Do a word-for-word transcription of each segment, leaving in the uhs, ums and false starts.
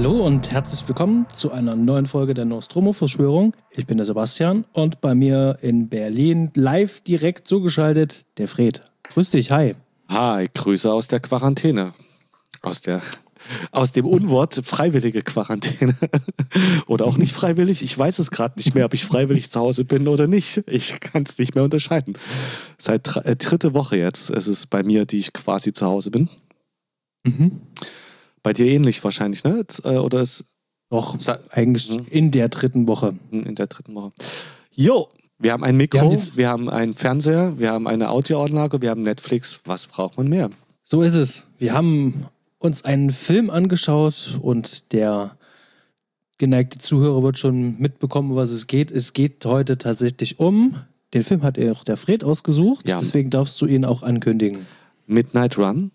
Hallo und herzlich willkommen zu einer neuen Folge der Nostromo-Verschwörung. Ich bin der Sebastian und bei mir in Berlin live direkt zugeschaltet der Fred. Grüß dich, hi. Hi, Grüße aus der Quarantäne. Aus der, aus dem Unwort freiwillige Quarantäne. Oder auch nicht freiwillig. Ich weiß es gerade nicht mehr, ob ich freiwillig zu Hause bin oder nicht. Ich kann es nicht mehr unterscheiden. Seit äh, dritte Woche jetzt ist es bei mir, die ich quasi zu Hause bin. Mhm. Bei dir ähnlich wahrscheinlich, ne? Jetzt, äh, oder ist Doch, eigentlich mhm. in der dritten Woche. In der dritten Woche. Jo, wir haben ein Mikro, wir haben, wir haben einen Fernseher, wir haben eine Audioanlage, wir haben Netflix. Was braucht man mehr? So ist es. Wir haben uns einen Film angeschaut und der geneigte Zuhörer wird schon mitbekommen, was es geht. Es geht heute tatsächlich um, den Film hat auch der Fred ausgesucht, ja. Deswegen darfst du ihn auch ankündigen. Midnight Run.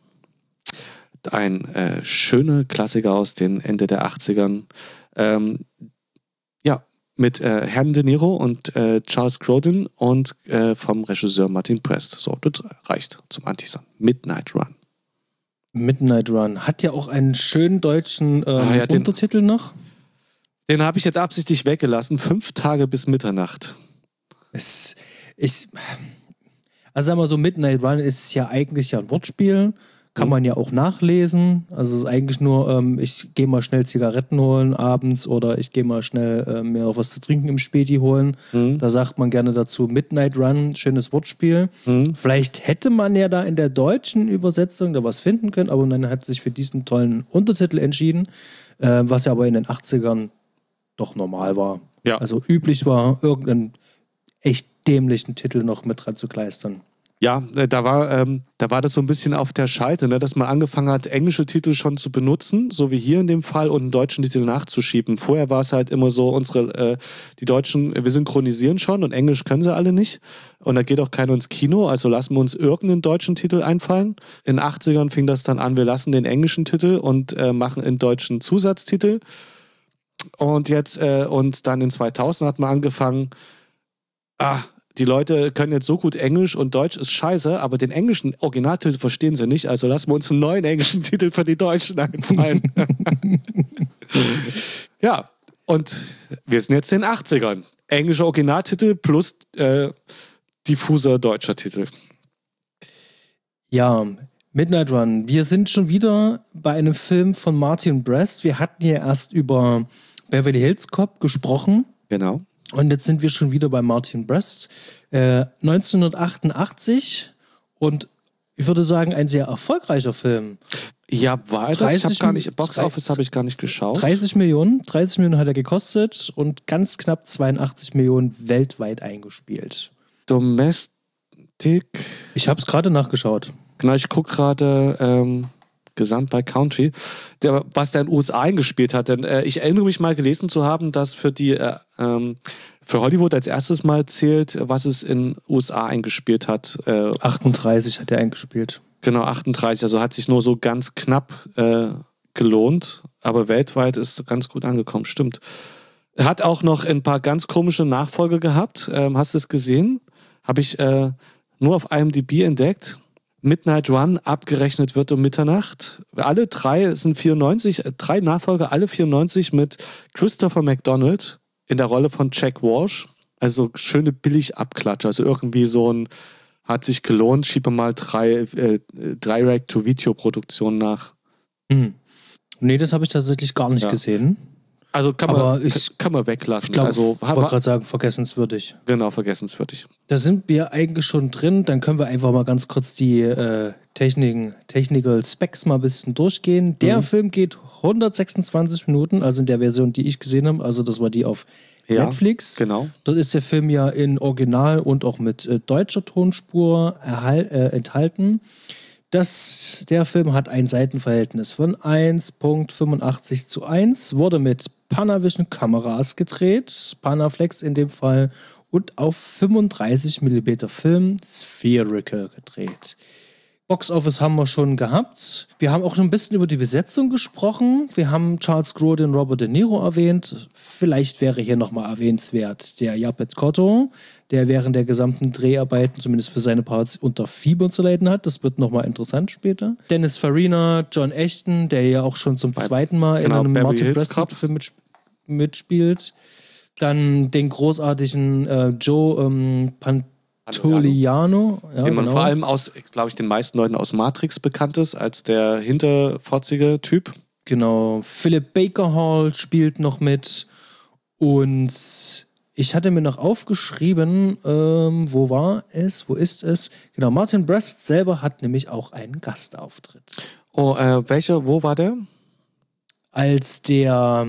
Ein äh, schöner Klassiker aus den Ende der achtzigern. Ähm, ja, mit äh, Herrn De Niro und äh, Charles Grodin und äh, vom Regisseur Martin Prest. So, das reicht zum Anteasern. Midnight Run. Midnight Run. Hat ja auch einen schönen deutschen ähm, ah, ja, den, Untertitel noch. Den habe ich jetzt absichtlich weggelassen. Fünf Tage bis Mitternacht. Es ist. Also sagen wir so, Midnight Run ist ja eigentlich ja ein Wortspiel. Kann man ja auch nachlesen. Also es ist eigentlich nur, ähm, ich gehe mal schnell Zigaretten holen abends oder ich gehe mal schnell äh, mir auch was zu trinken im Späti holen. Mhm. Da sagt man gerne dazu Midnight Run, schönes Wortspiel. Mhm. Vielleicht hätte man ja da in der deutschen Übersetzung da was finden können, aber man hat sich für diesen tollen Untertitel entschieden, äh, was ja aber in den achtzigern doch normal war. Ja. Also üblich war, irgendeinen echt dämlichen Titel noch mit dran zu kleistern. Ja, da war, ähm, da war das so ein bisschen auf der Scheite, ne, dass man angefangen hat, englische Titel schon zu benutzen, so wie hier in dem Fall, und einen deutschen Titel nachzuschieben. Vorher war es halt immer so, unsere, äh, die Deutschen, wir synchronisieren schon und Englisch können sie alle nicht. Und da geht auch keiner ins Kino, also lassen wir uns irgendeinen deutschen Titel einfallen. In den achtzigern fing das dann an, wir lassen den englischen Titel und äh, machen einen deutschen Zusatztitel. Und jetzt, äh, und dann in zweitausend hat man angefangen, ah, die Leute können jetzt so gut Englisch und Deutsch ist scheiße, aber den englischen Originaltitel verstehen sie nicht, also lassen wir uns einen neuen englischen Titel für die Deutschen einfallen. Ja, und wir sind jetzt in den achtzigern. Englischer Originaltitel plus äh, diffuser deutscher Titel. Ja, Midnight Run. Wir sind schon wieder bei einem Film von Martin Prest. Wir hatten ja erst über Beverly Hills Cop gesprochen. Genau. Und jetzt sind wir schon wieder bei Martin Prest. Äh, neunzehnhundertachtundachtzig und ich würde sagen, ein sehr erfolgreicher Film. Ja, war das? Ich habe gar nicht, Box Office habe ich gar nicht geschaut. dreißig Millionen, dreißig Millionen hat er gekostet und ganz knapp zweiundachtzig Millionen weltweit eingespielt. Domestic? Ich habe es gerade nachgeschaut. Genau, ich gucke gerade ähm, Gesamt bei Country, der, was der in den U S A eingespielt hat. Denn äh, ich erinnere mich mal gelesen zu haben, dass für die äh, ähm, für Hollywood als erstes Mal zählt, was es in den U S A eingespielt hat. Äh, achtunddreißig hat er eingespielt. Genau, achtunddreißig. Also hat sich nur so ganz knapp äh, gelohnt, aber weltweit ist ganz gut angekommen, stimmt. Er hat auch noch ein paar ganz komische Nachfolger gehabt. Ähm, hast du es gesehen? Habe ich äh, nur auf I M D B entdeckt. Midnight Run, abgerechnet wird um Mitternacht. Alle drei sind vierundneunzig, drei Nachfolger, alle vierundneunzig mit Christopher McDonald in der Rolle von Jack Walsh. Also schöne Billig-Abklatsch. Also irgendwie so ein, hat sich gelohnt, schiebe mal drei äh, Direct-to-Video-Produktionen nach. Hm. Nee, das habe ich tatsächlich gar nicht ja. gesehen. Also kann man, ich, kann man weglassen. Ich glaub, also, ich wollte gerade sagen, vergessenswürdig. Genau, vergessenswürdig. Da sind wir eigentlich schon drin. Dann können wir einfach mal ganz kurz die äh, Techniken, Technical Specs mal ein bisschen durchgehen. Der mhm. Film geht hundertsechsundzwanzig Minuten, also in der Version, die ich gesehen habe. Also das war die auf ja, Netflix. Genau. Dort ist der Film ja in Original und auch mit äh, deutscher Tonspur erhal- äh, enthalten. Das, der Film hat ein Seitenverhältnis von eins Komma fünfundachtzig zu eins, wurde mit Panavision Kameras gedreht, Panaflex in dem Fall, und auf fünfunddreißig Millimeter Film Spherical gedreht. Box Office haben wir schon gehabt. Wir haben auch schon ein bisschen über die Besetzung gesprochen. Wir haben Charles Grodin, Robert De Niro erwähnt. Vielleicht wäre hier nochmal erwähnenswert der Japhet Kotto, der während der gesamten Dreharbeiten, zumindest für seine Parts, unter Fieber zu leiden hat. Das wird nochmal interessant später. Dennis Farina, John Ashton, der ja auch schon zum Bei, zweiten Mal genau, in einem Beverly Martin Prescott-Film mitsp- mitspielt. Dann den großartigen äh, Joe ähm, Pant Toliano, ja, den man genau. vor allem aus, glaube ich, den meisten Leuten aus Matrix bekannt ist, als der hinterfotzige Typ. Genau. Philip Baker Hall spielt noch mit. Und ich hatte mir noch aufgeschrieben, ähm, wo war es, wo ist es? Genau, Martin Brest selber hat nämlich auch einen Gastauftritt. Oh, äh, welcher, wo war der? Als der,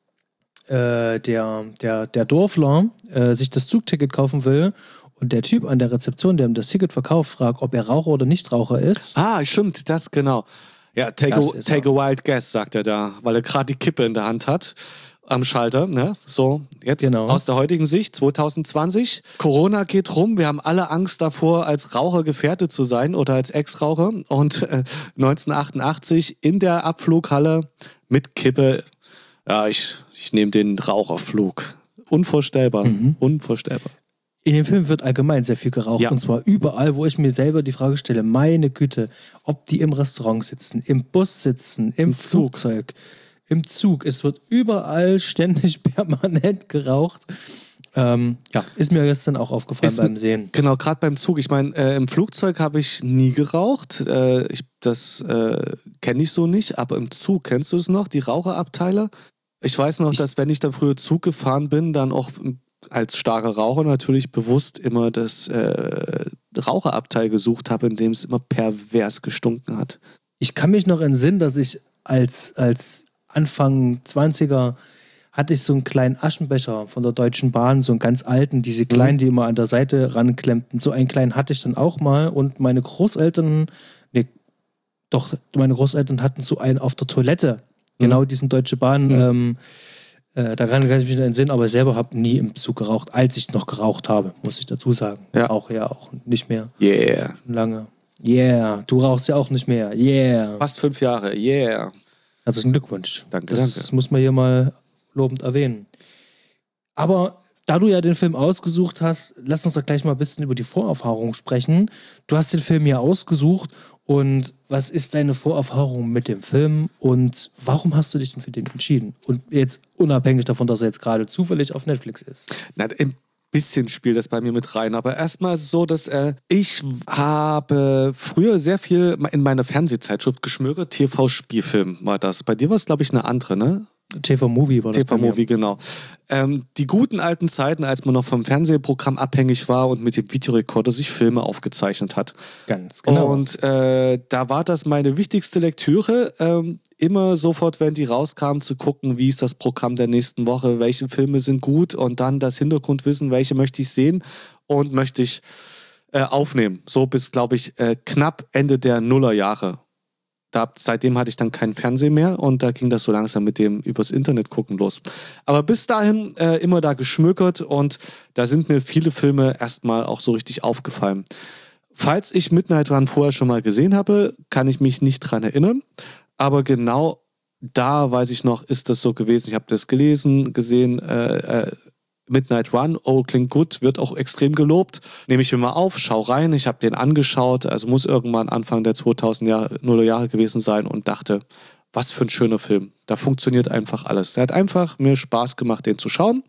äh, der, der, der Dorfler äh, sich das Zugticket kaufen will und der Typ an der Rezeption, der ihm das Ticket verkauft, fragt, ob er Raucher oder Nichtraucher ist. Ah, stimmt, das genau. Ja, take, a, take a wild guess, sagt er da, weil er gerade die Kippe in der Hand hat am Schalter. Ne? So, jetzt genau. Aus der heutigen Sicht, zwanzig zwanzig. Corona geht rum, wir haben alle Angst davor, als Raucher gefährdet zu sein oder als Ex-Raucher. Und äh, neunzehnhundertachtundachtzig in der Abflughalle mit Kippe, ja, ich, ich nehme den Raucherflug. Unvorstellbar, mhm. unvorstellbar. In dem Film wird allgemein sehr viel geraucht. Ja. Und zwar überall, wo ich mir selber die Frage stelle, meine Güte, ob die im Restaurant sitzen, im Bus sitzen, im, Im Flugzeug, im Zug. Es wird überall ständig permanent geraucht. Ähm, ja, ist mir gestern auch aufgefallen ist, beim Sehen. Genau, gerade beim Zug. Ich meine, äh, im Flugzeug habe ich nie geraucht. Äh, ich, das äh, kenne ich so nicht. Aber im Zug, kennst du es noch, die Raucherabteile? Ich weiß noch, ich, dass wenn ich dann früher Zug gefahren bin, dann auch als starker Raucher natürlich bewusst immer das äh, Raucherabteil gesucht habe, in dem es immer pervers gestunken hat. Ich kann mich noch entsinnen, dass ich als, als Anfang zwanziger hatte ich so einen kleinen Aschenbecher von der Deutschen Bahn, so einen ganz alten, diese kleinen, mhm. die immer an der Seite ranklemmten. So einen kleinen hatte ich dann auch mal und meine Großeltern, nee, doch, meine Großeltern hatten so einen auf der Toilette. Mhm. Genau diesen Deutsche Bahn, mhm. ähm, daran kann ich mich nicht entsinnen, aber ich selber habe nie im Zug geraucht, als ich noch geraucht habe, muss ich dazu sagen. Ja. Auch ja, auch nicht mehr. Yeah. Lange. Yeah. Du rauchst ja auch nicht mehr. Yeah. Fast fünf Jahre. Yeah. Herzlichen Glückwunsch. Danke, das danke. muss man hier mal lobend erwähnen. Aber da du ja den Film ausgesucht hast, lass uns doch gleich mal ein bisschen über die Vorerfahrung sprechen. Du hast den Film ja ausgesucht und was ist deine Vorerfahrung mit dem Film und warum hast du dich denn für den entschieden? Und jetzt unabhängig davon, dass er jetzt gerade zufällig auf Netflix ist. Na, ein bisschen spielt das bei mir mit rein, aber erstmal ist es so, dass äh, ich habe früher sehr viel in meiner Fernsehzeitschrift geschmökert. T V-Spielfilm war das. Bei dir war es, glaube ich, eine andere, ne? T V-Movie war das. T V-Movie, genau. Ähm, die guten alten Zeiten, als man noch vom Fernsehprogramm abhängig war und mit dem Videorekorder sich Filme aufgezeichnet hat. Ganz genau. Und äh, da war das meine wichtigste Lektüre. Ähm, immer sofort, wenn die rauskamen, zu gucken, wie ist das Programm der nächsten Woche, welche Filme sind gut und dann das Hintergrundwissen, welche möchte ich sehen und möchte ich äh, aufnehmen. So bis, glaube ich, äh, knapp Ende der Nullerjahre. Da, seitdem hatte ich dann keinen Fernseher mehr und da ging das so langsam mit dem übers Internet gucken los. Aber bis dahin äh, immer da geschmökert und da sind mir viele Filme erstmal auch so richtig aufgefallen. Falls ich Midnight Run vorher schon mal gesehen habe, kann ich mich nicht dran erinnern, aber genau da weiß ich noch, ist das so gewesen. Ich habe das gelesen, gesehen, äh, äh, Midnight Run, oh, klingt gut, wird auch extrem gelobt. Nehme ich mir mal auf, schau rein, ich habe den angeschaut, also muss irgendwann Anfang der zweitausendernuller Jahre gewesen sein und dachte, was für ein schöner Film. Da funktioniert einfach alles. Er hat einfach mir Spaß gemacht, den zu schauen.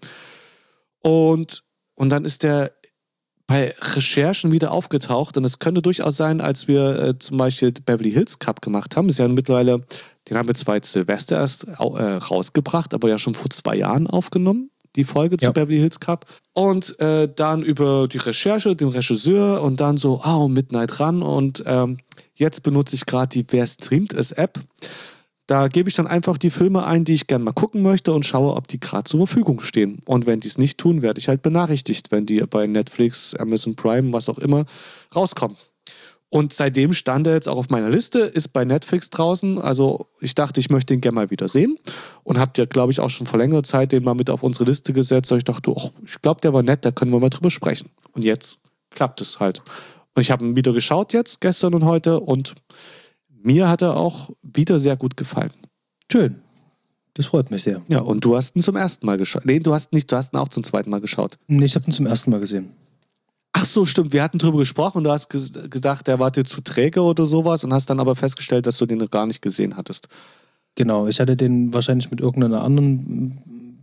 Und, und dann ist der bei Recherchen wieder aufgetaucht und es könnte durchaus sein, als wir äh, zum Beispiel Beverly Hills Cup gemacht haben, ist ja mittlerweile, den haben wir zwar jetzt Silvester erst äh, rausgebracht, aber ja schon vor zwei Jahren aufgenommen. Die Folge ja. zu Beverly Hills Cup. Und äh, dann über die Recherche, den Regisseur und dann so, oh, Midnight Run. Und ähm, jetzt benutze ich gerade die Wer streamt es App. Da gebe ich dann einfach die Filme ein, die ich gerne mal gucken möchte und schaue, ob die gerade zur Verfügung stehen. Und wenn die es nicht tun, werde ich halt benachrichtigt, wenn die bei Netflix, Amazon Prime, was auch immer, rauskommen. Und seitdem stand er jetzt auch auf meiner Liste, ist bei Netflix draußen. Also ich dachte, ich möchte ihn gerne mal wieder sehen. Und habt ja, glaube ich, auch schon vor längerer Zeit den mal mit auf unsere Liste gesetzt. Und ich dachte, oh, ich glaube, der war nett, da können wir mal drüber sprechen. Und jetzt klappt es halt. Und ich habe ihn wieder geschaut jetzt, gestern und heute, und mir hat er auch wieder sehr gut gefallen. Schön. Das freut mich sehr. Ja, und du hast ihn zum ersten Mal geschaut. Nee, du hast nicht, du hast ihn auch zum zweiten Mal geschaut. Nee, ich habe ihn zum ersten Mal gesehen. Ach so, stimmt. Wir hatten drüber gesprochen und du hast ges- gedacht, der war dir zu träge oder sowas und hast dann aber festgestellt, dass du den noch gar nicht gesehen hattest. Genau, ich hatte den wahrscheinlich mit irgendeiner anderen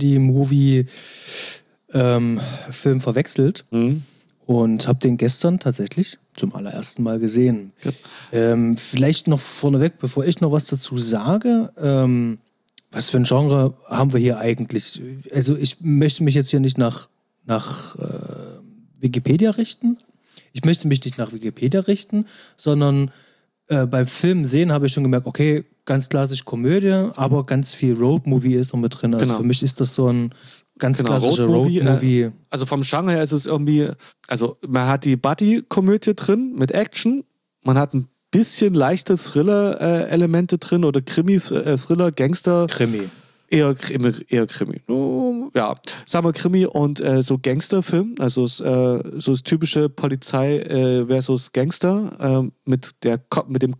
Buddy-Movie-Film verwechselt. Mhm. Und habe den gestern tatsächlich zum allerersten Mal gesehen. Ja. Ähm, vielleicht noch vorneweg, bevor ich noch was dazu sage, ähm, was für ein Genre haben wir hier eigentlich? Also ich möchte mich jetzt hier nicht nach, nach äh, Wikipedia richten. Ich möchte mich nicht nach Wikipedia richten, sondern äh, beim Film sehen habe ich schon gemerkt, okay, ganz klassisch Komödie, aber ganz viel Roadmovie ist noch mit drin. Also Genau. für mich ist das so ein ganz Genau, klassischer Roadmovie, Roadmovie. äh, Also vom Genre her ist es irgendwie, also man hat die Buddy-Komödie drin mit Action, man hat ein bisschen leichte Thriller-Elemente drin oder Krimi-Thriller, Gangster. Krimi. Eher Krimi, eher Krimi. Oh, ja, sagen wir Krimi und äh, so Gangsterfilm, also äh, so das typische Polizei äh, versus Gangster äh, mit, der Ko- mit dem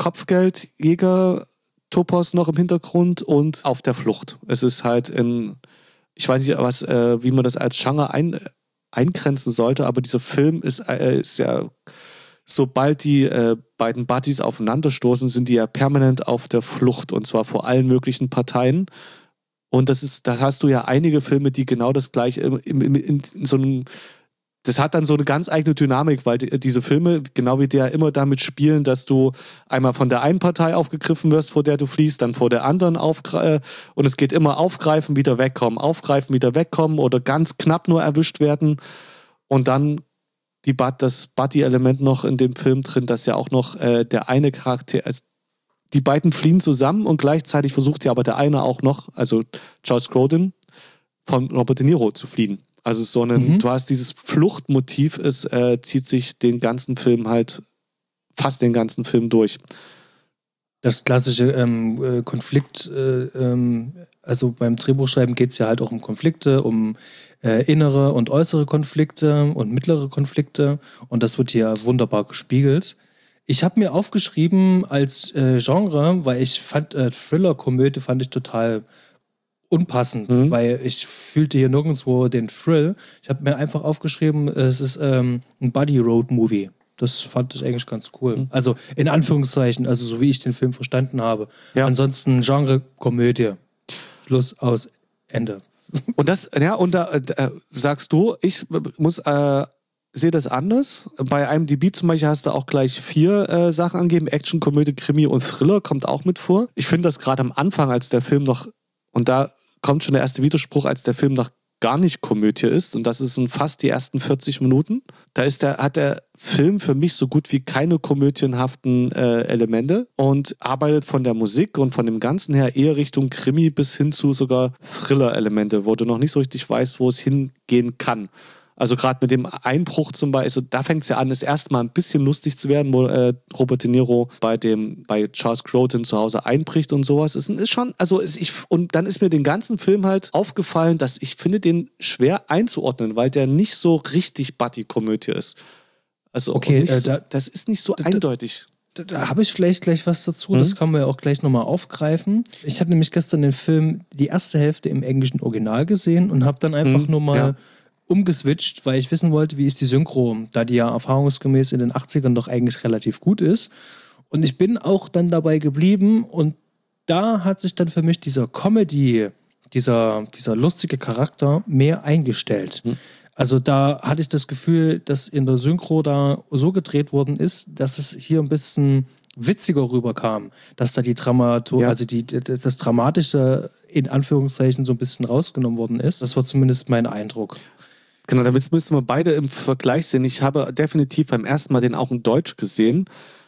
Kopfgeldjäger-Topos noch im Hintergrund und auf der Flucht. Es ist halt in, ich weiß nicht, was, äh, wie man das als Genre ein, eingrenzen sollte, aber dieser Film ist, äh, ist ja, sobald die äh, beiden Buddies aufeinanderstoßen, sind die ja permanent auf der Flucht und zwar vor allen möglichen Parteien. Und das ist, da hast du ja einige Filme, die genau das gleiche im, im, im, in so einem, das hat dann so eine ganz eigene Dynamik, weil die, diese Filme, genau wie der, immer damit spielen, dass du einmal von der einen Partei aufgegriffen wirst, vor der du fliehst, dann vor der anderen aufgreifen und es geht immer aufgreifen, wieder wegkommen, aufgreifen, wieder wegkommen oder ganz knapp nur erwischt werden und dann die, das Buddy-Element noch in dem Film drin, dass ja auch noch äh, der eine Charakter, also die beiden fliehen zusammen und gleichzeitig versucht ja aber der eine auch noch, also Charles Grodin, von Robert De Niro zu fliehen. Also so ein, Mhm. du hast dieses Fluchtmotiv, es äh, zieht sich den ganzen Film halt, fast den ganzen Film durch. Das klassische ähm, äh, Konflikt, äh, ähm, also beim Drehbuchschreiben geht es ja halt auch um Konflikte, um äh, innere und äußere Konflikte und mittlere Konflikte und das wird hier wunderbar gespiegelt. Ich habe mir aufgeschrieben als äh, Genre, weil ich fand äh, Thriller-Komödie fand ich total unpassend, Mhm. weil ich fühlte hier nirgendwo den Thrill. Ich habe mir einfach aufgeschrieben, es ist ähm, ein Buddy-Road-Movie. Das fand ich eigentlich ganz cool. Mhm. Also in Anführungszeichen, also so wie ich den Film verstanden habe. Ja. Ansonsten Genre-Komödie. Schluss, aus, Ende. Und das, ja, und da äh, sagst du, ich muss, äh, sehe das anders. Bei IMDb zum Beispiel hast du auch gleich vier äh, Sachen angegeben: Action, Komödie, Krimi und Thriller kommt auch mit vor. Ich finde das gerade am Anfang, als der Film noch, und da kommt schon der erste Widerspruch, als der Film noch gar nicht Komödie ist, und das sind fast die ersten vierzig Minuten, da ist der, hat der Film für mich so gut wie keine komödienhaften äh, Elemente und arbeitet von der Musik und von dem Ganzen her eher Richtung Krimi bis hin zu sogar Thriller-Elemente, wo du noch nicht so richtig weißt, wo es hingehen kann. Also gerade mit dem Einbruch zum Beispiel, also da fängt es ja an, es erstmal ein bisschen lustig zu werden, wo äh, Robert De Niro bei dem bei Charles Grodin zu Hause einbricht und sowas. Es ist schon, also es, ich, und dann ist mir den ganzen Film halt aufgefallen, dass ich finde den schwer einzuordnen, weil der nicht so richtig Buddy-Komödie ist. Also Okay, nicht äh, so, da- das ist nicht so da- eindeutig. Da, da habe ich vielleicht gleich was dazu, Mhm. das kann man ja auch gleich nochmal aufgreifen. Ich habe nämlich gestern den Film die erste Hälfte im englischen Original gesehen und habe dann einfach Mhm, nur mal ja. umgeswitcht, weil ich wissen wollte, wie ist die Synchro, da die ja erfahrungsgemäß in den achtzigern doch eigentlich relativ gut ist. Und ich bin auch dann dabei geblieben und da hat sich dann für mich dieser Comedy, dieser, dieser lustige Charakter mehr eingestellt. Mhm. Also da hatte ich das Gefühl, dass in der Synchro da so gedreht worden ist, dass es hier ein bisschen witziger rüberkam, dass da die Dramatur, Ja. also die, die, das Dramatische in Anführungszeichen so ein bisschen rausgenommen worden ist. Das war zumindest mein Eindruck. Genau, damit müssen wir beide im Vergleich sehen. Ich habe definitiv beim ersten Mal den auch in Deutsch gesehen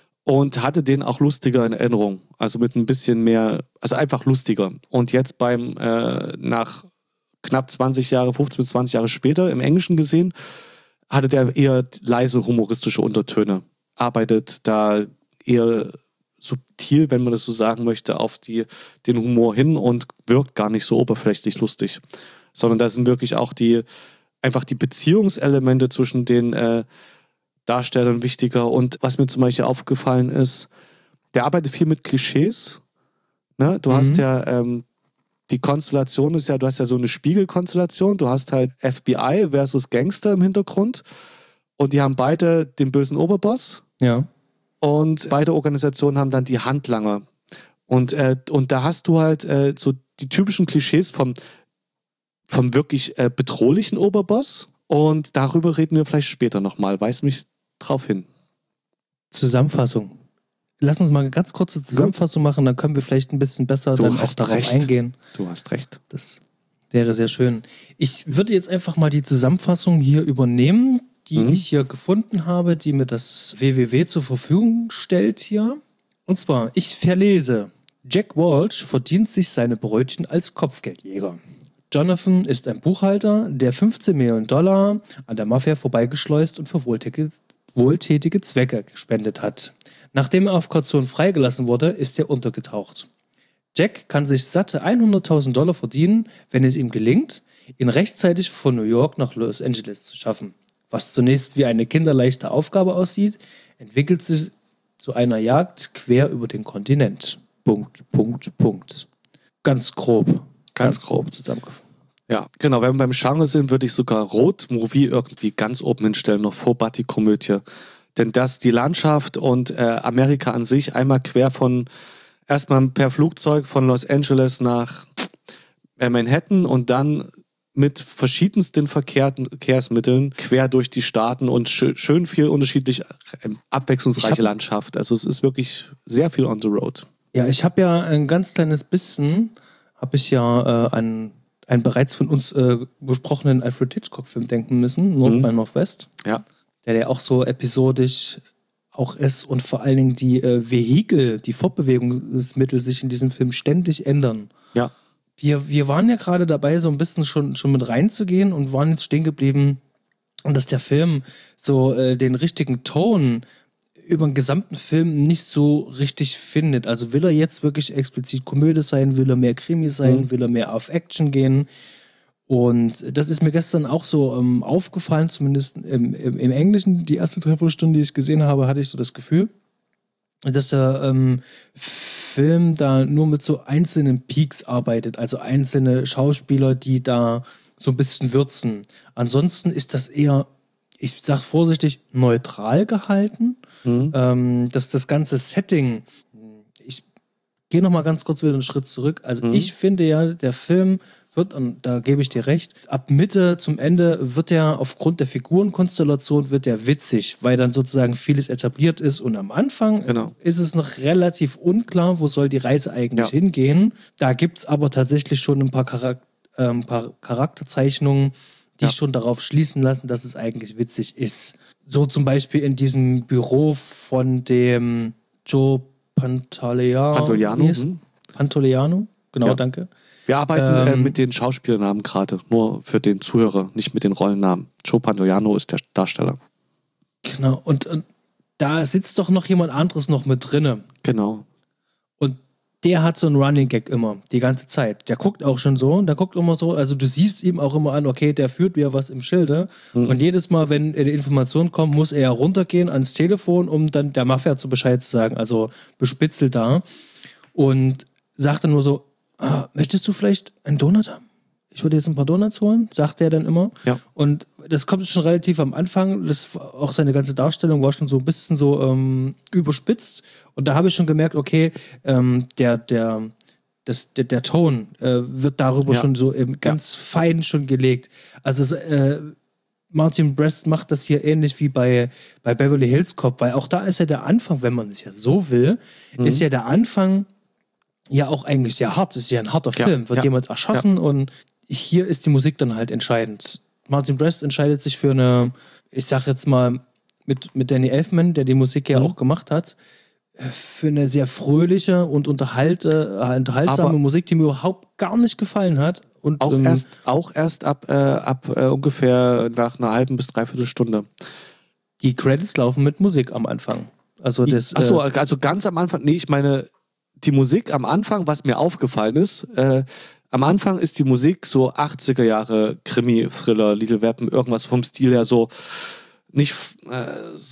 und hatte den auch lustiger in Erinnerung. Also mit ein bisschen mehr, also einfach lustiger. Und jetzt beim, äh, nach knapp zwanzig Jahre, fünfzehn bis zwanzig Jahre später im Englischen gesehen, hatte der eher leise humoristische Untertöne. Arbeitet da eher subtil, wenn man das so sagen möchte, auf die, den Humor hin und wirkt gar nicht so oberflächlich lustig. Sondern da sind wirklich auch die, einfach die Beziehungselemente zwischen den, äh, Darstellern wichtiger. Und was mir zum Beispiel aufgefallen ist, der arbeitet viel mit Klischees. Ne? Du mhm. hast ja, ähm, die Konstellation ist ja, du hast ja so eine Spiegelkonstellation. Du hast halt F B I versus Gangster im Hintergrund. Und die haben beide den bösen Oberboss. Ja. Und beide Organisationen haben dann die Handlanger. Und, äh, und da hast du halt äh, so die typischen Klischees vom, vom wirklich äh, bedrohlichen Oberboss. Und darüber reden wir vielleicht später nochmal. Weis mich drauf hin. Zusammenfassung. Lass uns mal eine ganz kurze Zusammenfassung machen, dann können wir vielleicht ein bisschen besser du dann auch darauf recht. eingehen. Du hast recht. Das wäre sehr schön. Ich würde jetzt einfach mal die Zusammenfassung hier übernehmen, die mhm. ich hier gefunden habe, die mir das W W W zur Verfügung stellt hier. Und zwar, ich verlese: Jack Walsh verdient sich seine Brötchen als Kopfgeldjäger. Jonathan ist ein Buchhalter, der fünfzehn Millionen Dollar an der Mafia vorbeigeschleust und für wohltätige, wohltätige Zwecke gespendet hat. Nachdem er auf Kaution freigelassen wurde, ist er untergetaucht. Jack kann sich satte hunderttausend Dollar verdienen, wenn es ihm gelingt, ihn rechtzeitig von New York nach Los Angeles zu schaffen. Was zunächst wie eine kinderleichte Aufgabe aussieht, entwickelt sich zu einer Jagd quer über den Kontinent. Punkt, Punkt, Punkt. Ganz grob. Ganz, ganz grob, grob zusammengefasst. Ja, genau. Wenn wir beim Genre sind, würde ich sogar Road-Movie irgendwie ganz oben hinstellen, noch vor Buddy-Komödie. Denn das, die Landschaft und äh, Amerika an sich, einmal quer von, erstmal per Flugzeug von Los Angeles nach äh, Manhattan und dann mit verschiedensten Verkehrsmitteln quer durch die Staaten und schön, schön viel unterschiedlich äh, abwechslungsreiche hab, Landschaft. Also es ist wirklich sehr viel on the road. Ja, ich habe ja ein ganz kleines bisschen, habe ich ja äh, an einen bereits von uns äh, besprochenen Alfred Hitchcock-Film denken müssen, North mhm. by Northwest. Ja. Der, der auch so episodisch auch ist und vor allen Dingen die äh, Vehikel, die Fortbewegungsmittel sich in diesem Film ständig ändern. Ja. Wir, wir waren ja gerade dabei, so ein bisschen schon, schon mit reinzugehen und waren jetzt stehen geblieben, und dass der Film so äh, den richtigen Ton über den gesamten Film nicht so richtig findet. Also will er jetzt wirklich explizit Komödie sein, will er mehr Krimi sein, mhm. will er mehr auf Action gehen. Und das ist mir gestern auch so ähm, aufgefallen, zumindest im, im, im Englischen. Die erste Dreiviertelstunde, die ich gesehen habe, hatte ich so das Gefühl, dass der ähm, Film da nur mit so einzelnen Peaks arbeitet, also einzelne Schauspieler, die da so ein bisschen würzen. Ansonsten ist das eher, ich sag vorsichtig, neutral gehalten. Mhm. Ähm, dass das ganze Setting, ich gehe noch mal ganz kurz wieder einen Schritt zurück. Also mhm. ich finde ja, der Film wird, und da gebe ich dir recht, ab Mitte zum Ende wird er aufgrund der Figurenkonstellation wird er witzig, weil dann sozusagen vieles etabliert ist, und am Anfang genau. ist es noch relativ unklar, wo soll die Reise eigentlich ja. hingehen. Da gibt es aber tatsächlich schon ein paar, Charak- äh, ein paar Charakterzeichnungen, die ja. schon darauf schließen lassen, dass es eigentlich witzig ist. So zum Beispiel in diesem Büro von dem Joe Pantoliano. Pantoliano. Mhm. Pantoliano, genau, ja. danke. Wir arbeiten ähm, äh, mit den Schauspielernamen gerade, nur für den Zuhörer, nicht mit den Rollennamen. Joe Pantoliano ist der Darsteller. Genau, und, und da sitzt doch noch jemand anderes noch mit drinne. Genau. Und der hat so einen Running Gag immer, die ganze Zeit. Der guckt auch schon so, der guckt immer so, also du siehst ihm auch immer an, okay, der führt wieder was im Schilde. Mhm. Und jedes Mal, wenn eine Information kommt, muss er runtergehen ans Telefon, um dann der Mafia zu Bescheid zu sagen, also bespitzelt da. Und sagt dann nur so, ah, möchtest du vielleicht einen Donut haben? Ich würde jetzt ein paar Donuts holen, sagt er dann immer. Ja. Und das kommt schon relativ am Anfang. Das, auch seine ganze Darstellung war schon so ein bisschen so ähm, überspitzt. Und da habe ich schon gemerkt, okay, ähm, der, der, das, der, der Ton äh, wird darüber ja. schon so ähm, ganz ja. fein schon gelegt. Also äh, Martin Brest macht das hier ähnlich wie bei, bei Beverly Hills Cop, weil auch da ist ja der Anfang, wenn man es ja so will, mhm. ist ja der Anfang ja auch eigentlich sehr hart. Das ist ja ein harter ja. Film. Wird ja. jemand erschossen ja. und hier ist die Musik dann halt entscheidend. Martin Brest entscheidet sich für eine, ich sag jetzt mal, mit, mit Danny Elfman, der die Musik ja mhm. auch gemacht hat, für eine sehr fröhliche und unterhalte, unterhaltsame Aber Musik, die mir überhaupt gar nicht gefallen hat. Und, auch, ähm, erst, auch erst ab, äh, ab äh, ungefähr nach einer halben bis dreiviertel Stunde. Die Credits laufen mit Musik am Anfang. Also das, Achso, äh, also ganz am Anfang, nee, ich meine, die Musik am Anfang, was mir aufgefallen ist, äh, am Anfang ist die Musik so achtziger Jahre Krimi, Thriller, Little Weapon, irgendwas vom Stil her so nicht äh,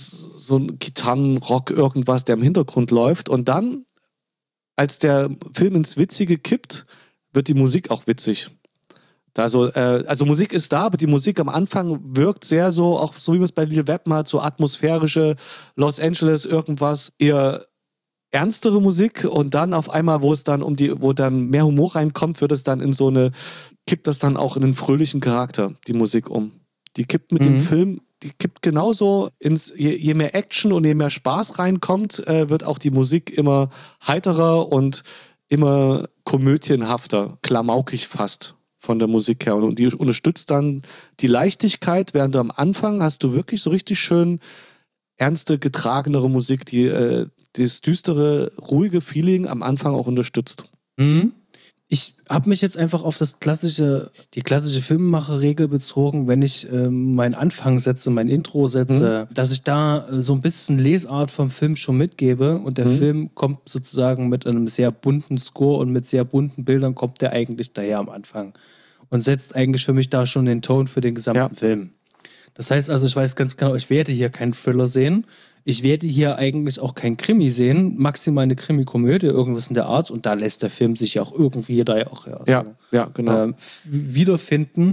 so ein Gitarrenrock, irgendwas, der im Hintergrund läuft. Und dann, als der Film ins Witzige kippt, wird die Musik auch witzig. Also, äh, also Musik ist da, aber die Musik am Anfang wirkt sehr so, auch so wie man es bei Lil Webben hat, so atmosphärische Los Angeles, irgendwas, eher ernstere Musik und dann auf einmal, wo es dann um die, wo dann mehr Humor reinkommt, wird es dann in so eine, kippt das dann auch in einen fröhlichen Charakter, die Musik um. Die kippt mit mhm. dem Film, die kippt genauso ins, je, je mehr Action und je mehr Spaß reinkommt, äh, wird auch die Musik immer heiterer und immer komödienhafter, klamaukig fast von der Musik her. Und die unterstützt dann die Leichtigkeit, während du am Anfang hast du wirklich so richtig schön ernste, getragenere Musik, die äh, das düstere, ruhige Feeling am Anfang auch unterstützt. Mhm. Ich habe mich jetzt einfach auf das klassische, die klassische Filmemacherregel bezogen, wenn ich äh, meinen Anfang setze, mein Intro setze, mhm. dass ich da äh, so ein bisschen Lesart vom Film schon mitgebe und der mhm. Film kommt sozusagen mit einem sehr bunten Score und mit sehr bunten Bildern kommt der eigentlich daher am Anfang und setzt eigentlich für mich da schon den Ton für den gesamten ja. Film. Das heißt also, ich weiß ganz genau, ich werde hier keinen Thriller sehen. Ich werde hier eigentlich auch kein Krimi sehen, maximal eine Krimi-Komödie, irgendwas in der Art. Und da lässt der Film sich ja auch irgendwie da ja auch ja, ja, so, ja, genau. äh, wiederfinden.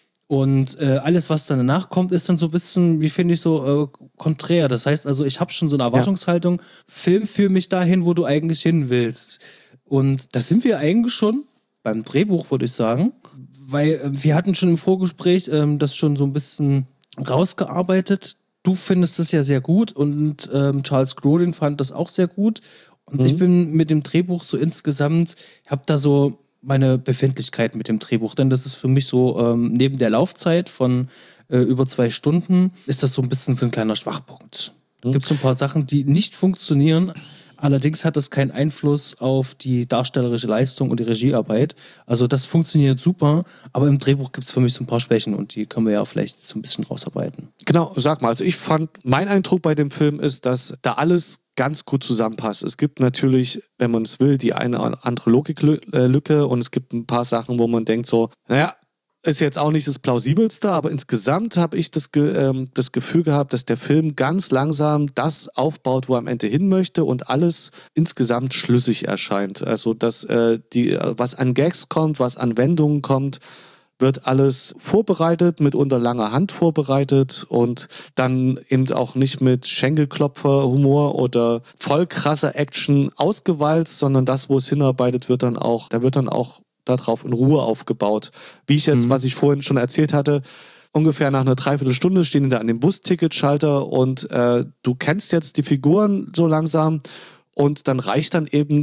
Und äh, alles, was dann danach kommt, ist dann so ein bisschen, wie finde ich, so äh, konträr. Das heißt also, ich habe schon so eine Erwartungshaltung, ja. Film führ mich dahin, wo du eigentlich hin willst. Und da sind wir eigentlich schon beim Drehbuch, würde ich sagen. Weil äh, wir hatten schon im Vorgespräch äh, das schon so ein bisschen rausgearbeitet. Du findest es ja sehr gut und ähm, Charles Grodin fand das auch sehr gut. Und mhm. ich bin mit dem Drehbuch so insgesamt, habe da so meine Befindlichkeit mit dem Drehbuch. Denn das ist für mich so, ähm, neben der Laufzeit von äh, über zwei Stunden, ist das so ein bisschen so ein kleiner Schwachpunkt. Da mhm. gibt es so ein paar Sachen, die nicht funktionieren. Allerdings hat das keinen Einfluss auf die darstellerische Leistung und die Regiearbeit. Also das funktioniert super, aber im Drehbuch gibt es für mich so ein paar Schwächen und die können wir ja vielleicht so ein bisschen rausarbeiten. Genau, sag mal, also ich fand, mein Eindruck bei dem Film ist, dass da alles ganz gut zusammenpasst. Es gibt natürlich, wenn man es will, die eine oder andere Logiklücke und es gibt ein paar Sachen, wo man denkt so, naja, ist jetzt auch nicht das Plausibelste, aber insgesamt habe ich das, Ge- ähm, das Gefühl gehabt, dass der Film ganz langsam das aufbaut, wo er am Ende hin möchte und alles insgesamt schlüssig erscheint. Also, dass äh, die, was an Gags kommt, was an Wendungen kommt, wird alles vorbereitet, mit unter langer Hand vorbereitet und dann eben auch nicht mit Schenkelklopfer-Humor oder voll krasser Action ausgewalzt, sondern das, wo es hinarbeitet, wird dann auch, da wird dann auch darauf in Ruhe aufgebaut. Wie ich jetzt, mhm. was ich vorhin schon erzählt hatte, ungefähr nach einer Dreiviertelstunde stehen die da an dem Busticketschalter und äh, du kennst jetzt die Figuren so langsam und dann reicht dann eben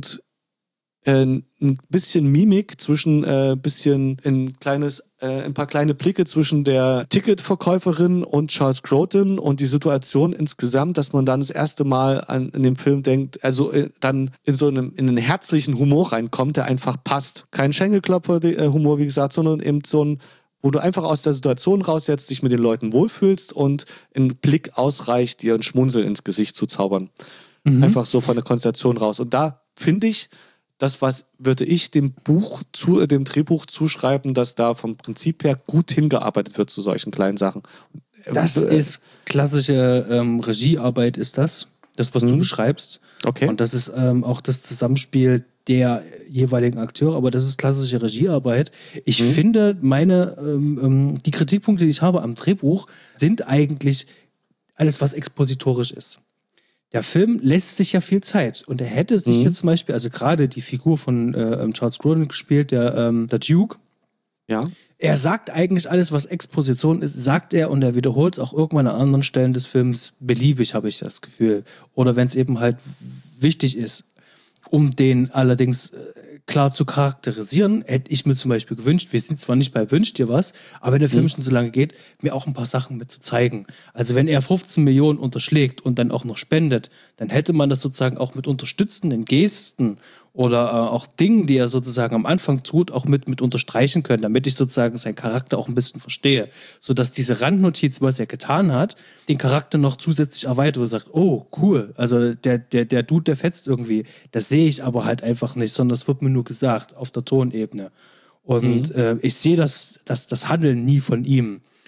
äh, ein bisschen Mimik zwischen äh, bisschen ein kleines, äh, ein paar kleine Blicke zwischen der Ticketverkäuferin und Charles Grodin und die Situation insgesamt, dass man dann das erste Mal an in dem Film denkt, also äh, dann in so einem in einen herzlichen Humor reinkommt, der einfach passt. Kein Schenkelklopfer-Humor, wie gesagt, sondern eben so ein, wo du einfach aus der Situation raussetzt, dich mit den Leuten wohlfühlst und ein Blick ausreicht, dir ein Schmunzeln ins Gesicht zu zaubern. Mhm. Einfach so von der Konstellation raus. Und da finde ich, das, was würde ich dem Buch, zu, dem Drehbuch zuschreiben, dass da vom Prinzip her gut hingearbeitet wird zu solchen kleinen Sachen. Das äh, ist klassische ähm, Regiearbeit, ist das. Das, was mhm. du beschreibst. Okay. Und das ist ähm, auch das Zusammenspiel der jeweiligen Akteure, aber das ist klassische Regiearbeit. Ich mhm. finde, meine, ähm, die Kritikpunkte, die ich habe am Drehbuch, sind eigentlich alles, was expositorisch ist. Der Film lässt sich ja viel Zeit und er hätte sich mhm. jetzt zum Beispiel, also gerade die Figur von äh, Charles Grodin gespielt, der, ähm, der Duke, ja. Er sagt eigentlich alles, was Exposition ist, sagt er und er wiederholt es auch irgendwann an anderen Stellen des Films beliebig, habe ich das Gefühl. Oder wenn es eben halt wichtig ist, um den allerdings äh, klar zu charakterisieren, hätte ich mir zum Beispiel gewünscht, wir sind zwar nicht bei Wünsch dir was, aber wenn der Film mhm. schon so lange geht, mir auch ein paar Sachen mit zu zeigen. Also wenn er fünfzehn Millionen unterschlägt und dann auch noch spendet, dann hätte man das sozusagen auch mit unterstützenden Gesten oder äh, auch Dingen, die er sozusagen am Anfang tut, auch mit, mit unterstreichen können, damit ich sozusagen seinen Charakter auch ein bisschen verstehe. Sodass diese Randnotiz, was er getan hat, den Charakter noch zusätzlich erweitert und sagt, oh, cool, also der, der, der Dude, der fetzt irgendwie. Das sehe ich aber halt einfach nicht, sondern es wird mir nur gesagt auf der Tonebene. Und mhm. äh, ich sehe das, das, das Handeln nie von ihm.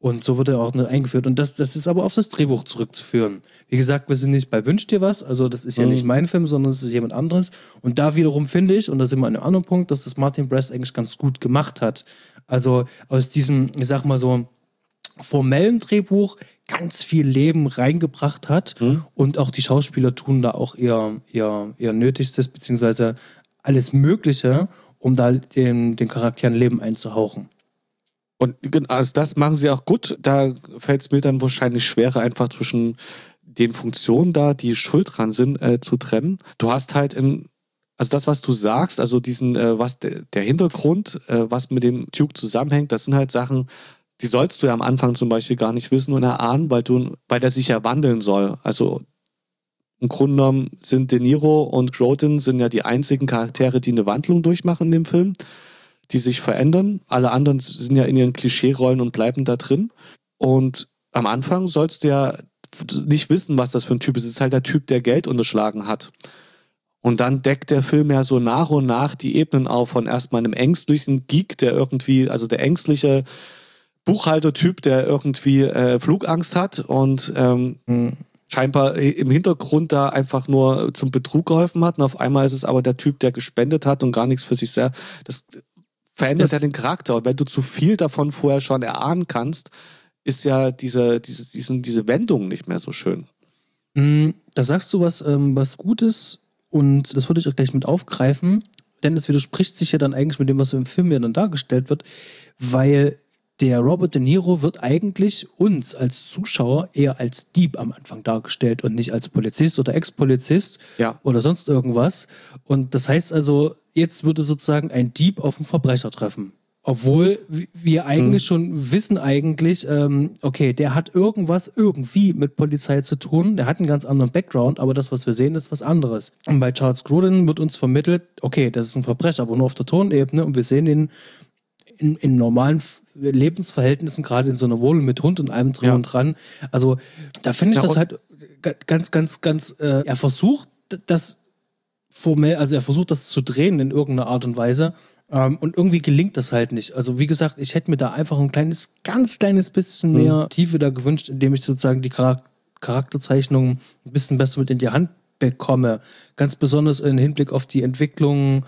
Und so wird er auch nicht eingeführt. Und das, das ist aber auf das Drehbuch zurückzuführen. Wie gesagt, wir sind nicht bei Wünsch dir was, also das ist ja Mhm. nicht mein Film, sondern es ist jemand anderes. Und da wiederum finde ich, und da sind wir an einem anderen Punkt, dass das Martin Brest eigentlich ganz gut gemacht hat. Also aus diesem, ich sag mal so, formellen Drehbuch ganz viel Leben reingebracht hat. Mhm. Und auch die Schauspieler tun da auch ihr, ihr, ihr Nötigstes, beziehungsweise alles Mögliche, um da den, den Charakteren Leben einzuhauchen. Und gen- also das machen sie auch gut. Da fällt es mir dann wahrscheinlich schwerer, einfach zwischen den Funktionen da, die schuld dran sind, äh, zu trennen. Du hast halt in, also das, was du sagst, also diesen, äh, was de, der Hintergrund, äh, was mit dem Duke zusammenhängt, das sind halt Sachen, die sollst du ja am Anfang zum Beispiel gar nicht wissen und erahnen, weil du, weil der sich ja wandeln soll. Also im Grunde genommen sind De Niro und Grodin sind ja die einzigen Charaktere, die eine Wandlung durchmachen in dem Film, die sich verändern. Alle anderen sind ja in ihren Klischee-Rollen und bleiben da drin. Und am Anfang sollst du ja nicht wissen, was das für ein Typ ist. Es ist halt der Typ, der Geld unterschlagen hat. Und dann deckt der Film ja so nach und nach die Ebenen auf von erstmal einem ängstlichen Geek, der irgendwie, also der ängstliche Buchhaltertyp, der irgendwie äh, Flugangst hat und ähm, Mhm. scheinbar im Hintergrund da einfach nur zum Betrug geholfen hat. Und auf einmal ist es aber der Typ, der gespendet hat und gar nichts für sich selbst. Das verändert Das- ja den Charakter. Und wenn du zu viel davon vorher schon erahnen kannst, ist ja diese, diese, diesen, diese Wendung nicht mehr so schön. Mm, Da sagst du was, ähm, was Gutes und das würde ich auch gleich mit aufgreifen, denn es widerspricht sich ja dann eigentlich mit dem, was im Film ja dann dargestellt wird, weil der Robert De Niro wird eigentlich uns als Zuschauer eher als Dieb am Anfang dargestellt und nicht als Polizist oder Ex-Polizist Ja. oder sonst irgendwas. Und das heißt also, jetzt würde sozusagen ein Dieb auf einen Verbrecher treffen. Obwohl w- wir eigentlich Mhm. schon wissen eigentlich, ähm, okay, der hat irgendwas irgendwie mit Polizei zu tun, der hat einen ganz anderen Background, aber das, was wir sehen, ist was anderes. Und bei Charles Grodin wird uns vermittelt, okay, das ist ein Verbrecher, aber nur auf der Tonebene und wir sehen ihn in, in normalen F- Lebensverhältnissen, gerade in so einer Wohnung mit Hund und allem drin Ja. und dran. Also da finde ich Ja, das und- halt ga- ganz, ganz, ganz, äh, er versucht das formell, also er versucht das zu drehen in irgendeiner Art und Weise. Ähm, und irgendwie gelingt das halt nicht. Also wie gesagt, ich hätte mir da einfach ein kleines, ganz kleines bisschen Mhm. mehr Tiefe da gewünscht, indem ich sozusagen die Charak- Charakterzeichnungen ein bisschen besser mit in die Hand bekomme. Ganz besonders im Hinblick auf die Entwicklung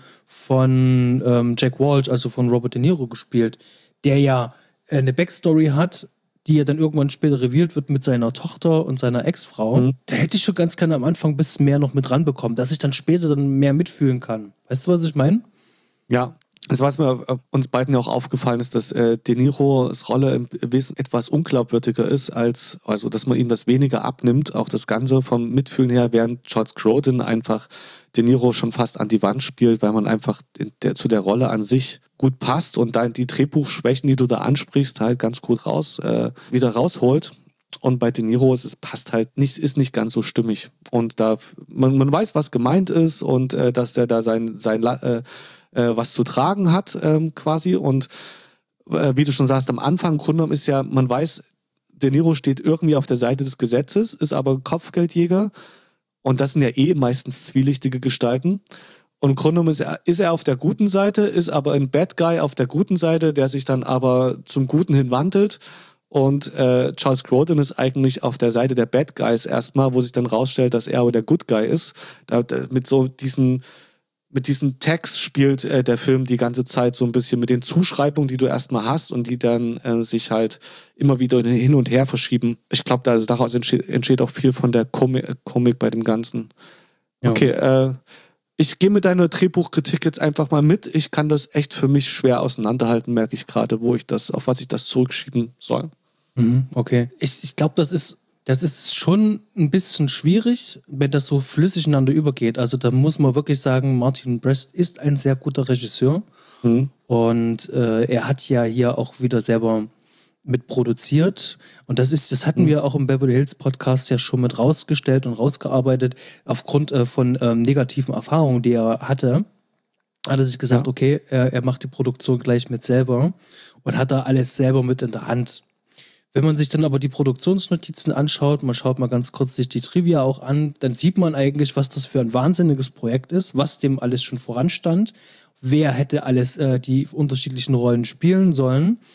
von ähm, Jack Walsh, also von Robert De Niro gespielt, der ja äh, eine Backstory hat, die ja dann irgendwann später revealed wird mit seiner Tochter und seiner Ex-Frau. Mhm. Da hätte ich schon ganz gerne am Anfang ein bisschen mehr noch mit ranbekommen, dass ich dann später dann mehr mitfühlen kann. Weißt du, was ich meine? Ja, das, was mir äh, uns beiden ja auch aufgefallen ist, dass äh, De Niros Rolle im Wesen etwas unglaubwürdiger ist, als, also dass man ihm das weniger abnimmt, auch das Ganze vom Mitfühlen her, während Charles Grodin einfach De Niro schon fast an die Wand spielt, weil man einfach in der, zu der Rolle an sich gut passt und dann die Drehbuchschwächen, die du da ansprichst, halt ganz gut raus, äh, wieder rausholt. Und bei De Niro ist es passt halt nicht, ist nicht ganz so stimmig. Und da, man, man weiß, was gemeint ist und äh, dass der da sein, sein äh, äh, was zu tragen hat, ähm, quasi. Und äh, wie du schon sagst, am Anfang, im Grunde genommen ist ja, man weiß, De Niro steht irgendwie auf der Seite des Gesetzes, ist aber Kopfgeldjäger. Und das sind ja eh meistens zwielichtige Gestalten. Und im Grunde genommen ist er, ist er auf der guten Seite, ist aber ein Bad Guy auf der guten Seite, der sich dann aber zum Guten hin wandelt. Und äh, Charles Grodin ist eigentlich auf der Seite der Bad Guys erstmal, wo sich dann rausstellt, dass er aber der Good Guy ist. Da, da, mit so diesen, mit diesen Tags spielt äh, der Film die ganze Zeit so ein bisschen mit den Zuschreibungen, die du erstmal hast und die dann äh, sich halt immer wieder hin und her verschieben. Ich glaube, da, also daraus entsteht, entsteht auch viel von der Komik, Komik bei dem Ganzen. Ja. Okay, äh, ich gehe mit deiner Drehbuchkritik jetzt einfach mal mit. Ich kann das echt für mich schwer auseinanderhalten, merke ich gerade, wo ich das, auf was ich das zurückschieben soll. Mhm, okay. Ich, ich glaube, das ist, das ist schon ein bisschen schwierig, wenn das so flüssig ineinander übergeht. Also da muss man wirklich sagen, Martin Brest ist ein sehr guter Regisseur. Mhm. Und äh, er hat ja hier auch wieder selber mitproduziert. Und das ist, das hatten wir auch im Beverly Hills Podcast ja schon mit rausgestellt und rausgearbeitet, aufgrund äh, von ähm, negativen Erfahrungen, die er hatte. Hat er sich gesagt, Ja. okay, er, er macht die Produktion gleich mit selber und hat da alles selber mit in der Hand. Wenn man sich dann aber die Produktionsnotizen anschaut, man schaut mal ganz kurz sich die Trivia auch an, dann sieht man eigentlich, was das für ein wahnsinniges Projekt ist, was dem alles schon voranstand, wer hätte alles äh, die unterschiedlichen Rollen spielen sollen.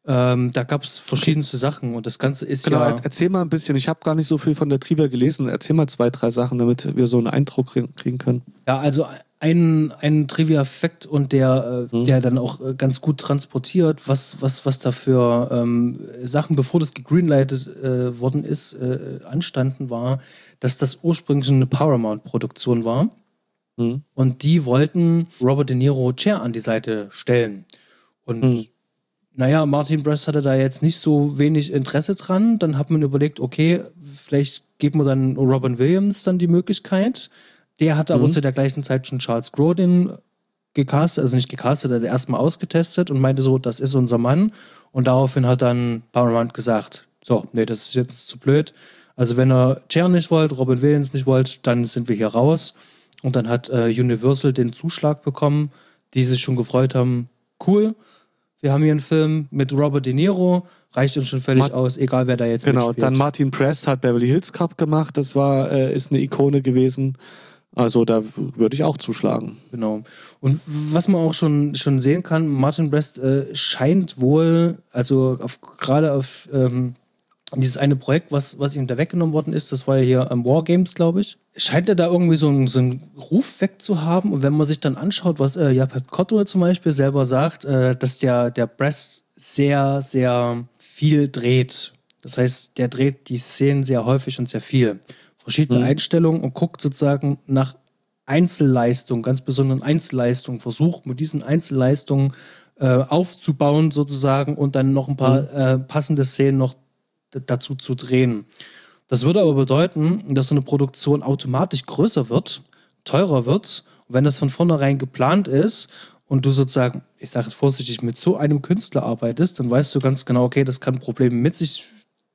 Ähm, da gab es verschiedenste okay. Sachen und das Ganze ist genau, ja... Erzähl mal ein bisschen, ich habe gar nicht so viel von der Trivia gelesen. Erzähl mal zwei, drei Sachen, damit wir so einen Eindruck kriegen können. Ja, also ein, ein Trivia-Effekt und der, äh, mhm. der dann auch äh, ganz gut transportiert, was, was, was da für ähm, Sachen, bevor das gegreenlightet äh, worden ist, äh, anstanden war, dass das ursprünglich eine Paramount-Produktion war. Mhm. Und die wollten Robert De Niro Cher an die Seite stellen. Und mhm. naja, Martin Brest hatte da jetzt nicht so wenig Interesse dran. Dann hat man überlegt, okay, vielleicht geben wir dann Robin Williams dann die Möglichkeit. Der hatte aber mhm. zu der gleichen Zeit schon Charles Grodin gecastet, also nicht gecastet, also erstmal ausgetestet und meinte so, das ist unser Mann. Und daraufhin hat dann Paramount gesagt, so, nee, das ist jetzt zu blöd. Also wenn ihr Cher nicht wollt, Robin Williams nicht wollt, dann sind wir hier raus. Und dann hat äh, Universal den Zuschlag bekommen, die sich schon gefreut haben, cool, wir haben hier einen Film mit Robert De Niro, reicht uns schon völlig Ma- aus, egal wer da jetzt genau, mitspielt. Genau, dann Martin Prest hat Beverly Hills Cop gemacht, das war, äh, ist eine Ikone gewesen. Also da würde ich auch zuschlagen. Genau. Und was man auch schon, schon sehen kann, Martin Brest äh, scheint wohl, also auf, gerade auf ähm, dieses eine Projekt, was, was ihm da weggenommen worden ist, das war ja hier am Wargames, glaube ich, scheint er da irgendwie so einen, so einen Ruf wegzuhaben. Und wenn man sich dann anschaut, was äh, Japhet Kotto zum Beispiel selber sagt, äh, dass der, der Brest sehr, sehr viel dreht. Das heißt, der dreht die Szenen sehr häufig und sehr viel. Verschiedene mhm. Einstellungen und guckt sozusagen nach Einzelleistungen, ganz besonderen Einzelleistungen, versucht mit diesen Einzelleistungen äh, aufzubauen sozusagen und dann noch ein paar mhm. äh, passende Szenen noch d- dazu zu drehen. Das würde aber bedeuten, dass so eine Produktion automatisch größer wird, teurer wird. Und wenn das von vornherein geplant ist und du sozusagen, ich sage es vorsichtig, mit so einem Künstler arbeitest, dann weißt du ganz genau, okay, das kann Probleme mit sich,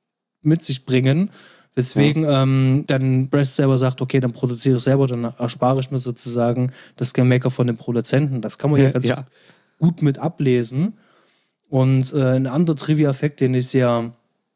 mit sich bringen. Weswegen ja. ähm, dann Brest selber sagt, okay, dann produziere ich selber, dann erspare ich mir sozusagen das Game-Maker von den Produzenten. Das kann man ja, ja ganz ja. gut mit ablesen. Und äh, ein anderer Trivia-Effekt, den ich sehr,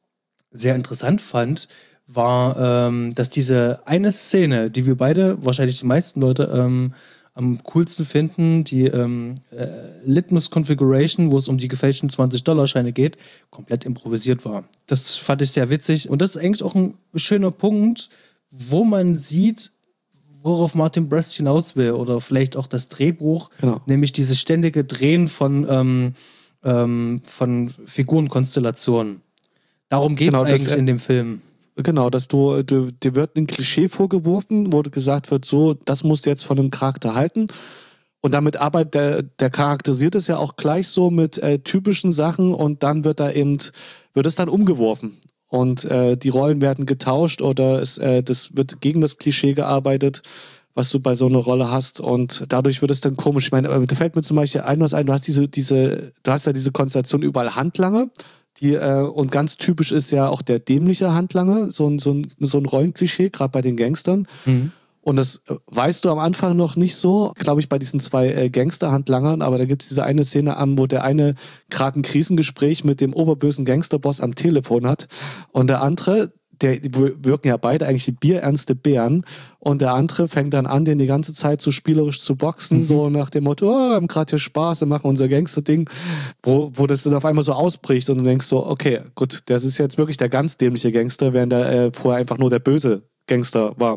sehr interessant fand, war, ähm, dass diese eine Szene, die wir beide, wahrscheinlich die meisten Leute, ähm, am coolsten finden, die ähm, äh, Litmus Configuration, wo es um die gefälschten zwanzig-Dollar-Scheine geht, komplett improvisiert war. Das fand ich sehr witzig. Und das ist eigentlich auch ein schöner Punkt, wo man sieht, worauf Martin Brest hinaus will. Oder vielleicht auch das Drehbuch, genau. nämlich dieses ständige Drehen von, ähm, ähm, von Figurenkonstellationen. Darum geht es genau, eigentlich das, äh, in dem Film. Genau, dass du, du, dir wird ein Klischee vorgeworfen, wo gesagt wird, so, das musst du jetzt von einem Charakter halten. Und damit arbeitet der, der charakterisiert es ja auch gleich so mit äh, typischen Sachen und dann wird da eben, wird es dann umgeworfen. Und äh, die Rollen werden getauscht oder es, äh, das wird gegen das Klischee gearbeitet, was du bei so einer Rolle hast. Und dadurch wird es dann komisch. Ich meine, da fällt mir zum Beispiel ein, was ein, du hast diese, diese, du hast ja diese Konstellation überall Handlanger. Die, äh, und ganz typisch ist ja auch der dämliche Handlanger, so ein, so ein, so ein Rollenklischee, gerade bei den Gangstern. Mhm. Und das äh, weißt du am Anfang noch nicht so, glaube ich, bei diesen zwei äh, Gangster-Handlangern, aber da gibt es diese eine Szene an, wo der eine gerade ein Krisengespräch mit dem oberbösen Gangsterboss am Telefon hat und der andere, der, die wirken ja beide eigentlich wie bierernste Bären und der andere fängt dann an, den die ganze Zeit so spielerisch zu boxen, mhm. so nach dem Motto, oh, wir haben gerade hier Spaß, wir machen unser Gangster-Ding, wo, wo das dann auf einmal so ausbricht und du denkst so, okay, gut, das ist jetzt wirklich der ganz dämliche Gangster, während der äh, vorher einfach nur der böse Gangster war.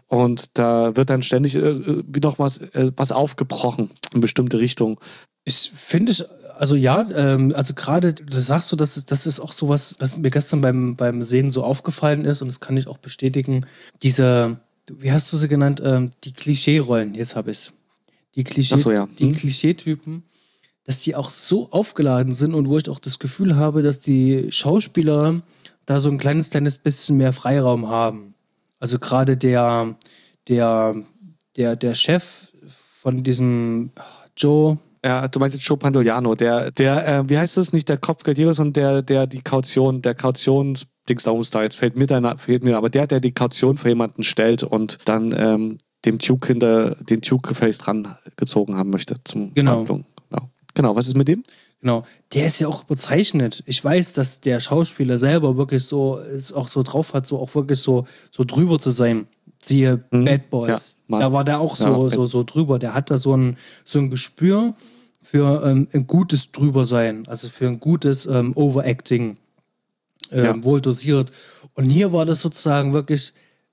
Und da wird dann ständig äh, wie noch was, äh, was aufgebrochen in bestimmte Richtungen. Ich finde es Also ja, ähm, also gerade, das sagst du, das, das ist auch sowas, was mir gestern beim, beim Sehen so aufgefallen ist und das kann ich auch bestätigen. Diese, wie hast du sie genannt? Ähm, die Klischee-Rollen, jetzt habe ich es. Die, Klischee, Ach so, ja. hm. die Klischeetypen, dass die auch so aufgeladen sind und wo ich auch das Gefühl habe, dass die Schauspieler da so ein kleines, kleines bisschen mehr Freiraum haben. Also gerade der, der, der, der Chef von diesem Joe, Ja, du meinst jetzt Joe Pantoliano, der, der, äh, wie heißt das, nicht der Kopfgeldjäger, sondern der, der die Kaution, der Kautionsdingsdaums da, jetzt fällt mir da, fehlt mir, aber der, der die Kaution für jemanden stellt und dann ähm, dem Duke hinter, den Duke gefälligst dran gezogen haben möchte zum Genau. Handlung. Genau. Genau, was ist mit dem? Genau, der ist ja auch überzeichnet. Ich weiß, dass der Schauspieler selber wirklich so, es auch so drauf hat, so auch wirklich so, so drüber zu sein. Siehe mhm. Bad Boys. Ja, da war der auch so, ja, so, so drüber. Der hat da so ein, so ein Gespür für ähm, ein gutes Drübersein, also für ein gutes ähm, Overacting, ähm, Ja. wohl dosiert. Und hier war das sozusagen wirklich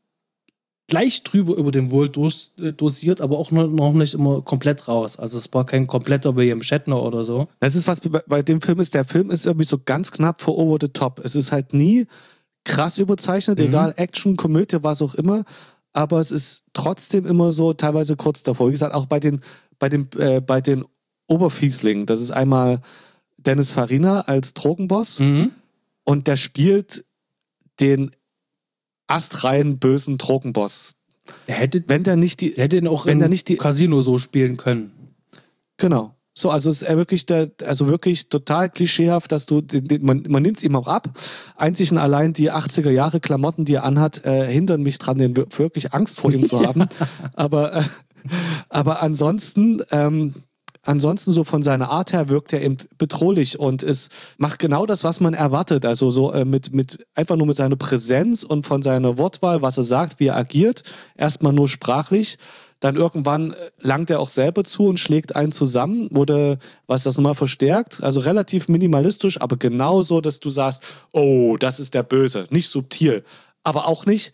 gleich drüber über den wohl dos, äh, dosiert, aber auch noch, noch nicht immer komplett raus. Also es war kein kompletter William Shatner oder so. Das ist, was bei, bei dem Film ist. Der Film ist irgendwie so ganz knapp vor over the top. Es ist halt nie krass überzeichnet, Mhm. egal, Action, Komödie, was auch immer. Aber es ist trotzdem immer so teilweise kurz davor. Wie gesagt, auch bei den, bei den, äh, bei den Oberfieslingen. Das ist einmal Dennis Farina als Drogenboss Mhm. und der spielt den astreinen bösen Drogenboss. Er hätte, Wenn der nicht die, er hätte ihn auch wenn im der nicht die, Casino so spielen können. genau. So, also es ist er wirklich der, also wirklich total klischeehaft, dass du, den, den, man, man nimmt es ihm auch ab. Einzig und allein die achtziger Jahre Klamotten, die er anhat, äh, hindern mich dran, den wir- wirklich Angst vor ihm zu haben. Aber, äh, aber ansonsten, ähm, ansonsten so von seiner Art her wirkt er eben bedrohlich und es macht genau das, was man erwartet. Also so äh, mit, mit, einfach nur mit seiner Präsenz und von seiner Wortwahl, was er sagt, wie er agiert. Erstmal nur sprachlich. Dann irgendwann äh, langt er auch selber zu und schlägt einen zusammen, wurde, was das nochmal verstärkt. Also relativ minimalistisch, aber genauso, dass du sagst, oh, das ist der Böse. Nicht subtil, aber auch nicht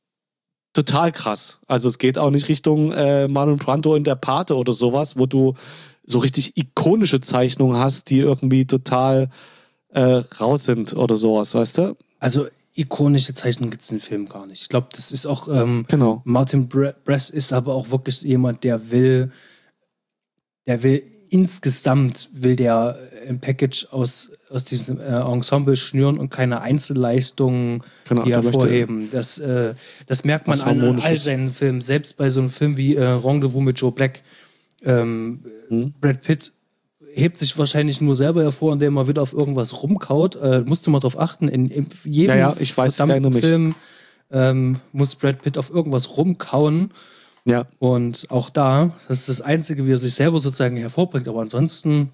total krass. Also es geht auch nicht Richtung äh, Marlon Brando in der Pate oder sowas, wo du so richtig ikonische Zeichnungen hast, die irgendwie total äh, raus sind oder sowas, weißt du? Also ikonische Zeichnungen gibt es im Film gar nicht. Ich glaube, das ist auch, ähm, Genau. Martin Bre- Brest ist aber auch wirklich jemand, der will, der will insgesamt, will der ein Package aus, aus diesem äh, Ensemble schnüren und keine Einzelleistungen Genau, die der möchte hervorheben. Das, äh, das merkt man was an all Harmonisches. seinen Filmen. Selbst bei so einem Film wie äh, Rendezvous mit Joe Black. Ähm, Hm? Brad Pitt hebt sich wahrscheinlich nur selber hervor, indem er wieder auf irgendwas rumkaut. Äh, musste man darauf achten, in, in jedem Ja, ja, ich weiß, ich erinnere mich. Film ähm, muss Brad Pitt auf irgendwas rumkauen. Ja, Und auch da, das ist das Einzige, wie er sich selber sozusagen hervorbringt. Aber ansonsten,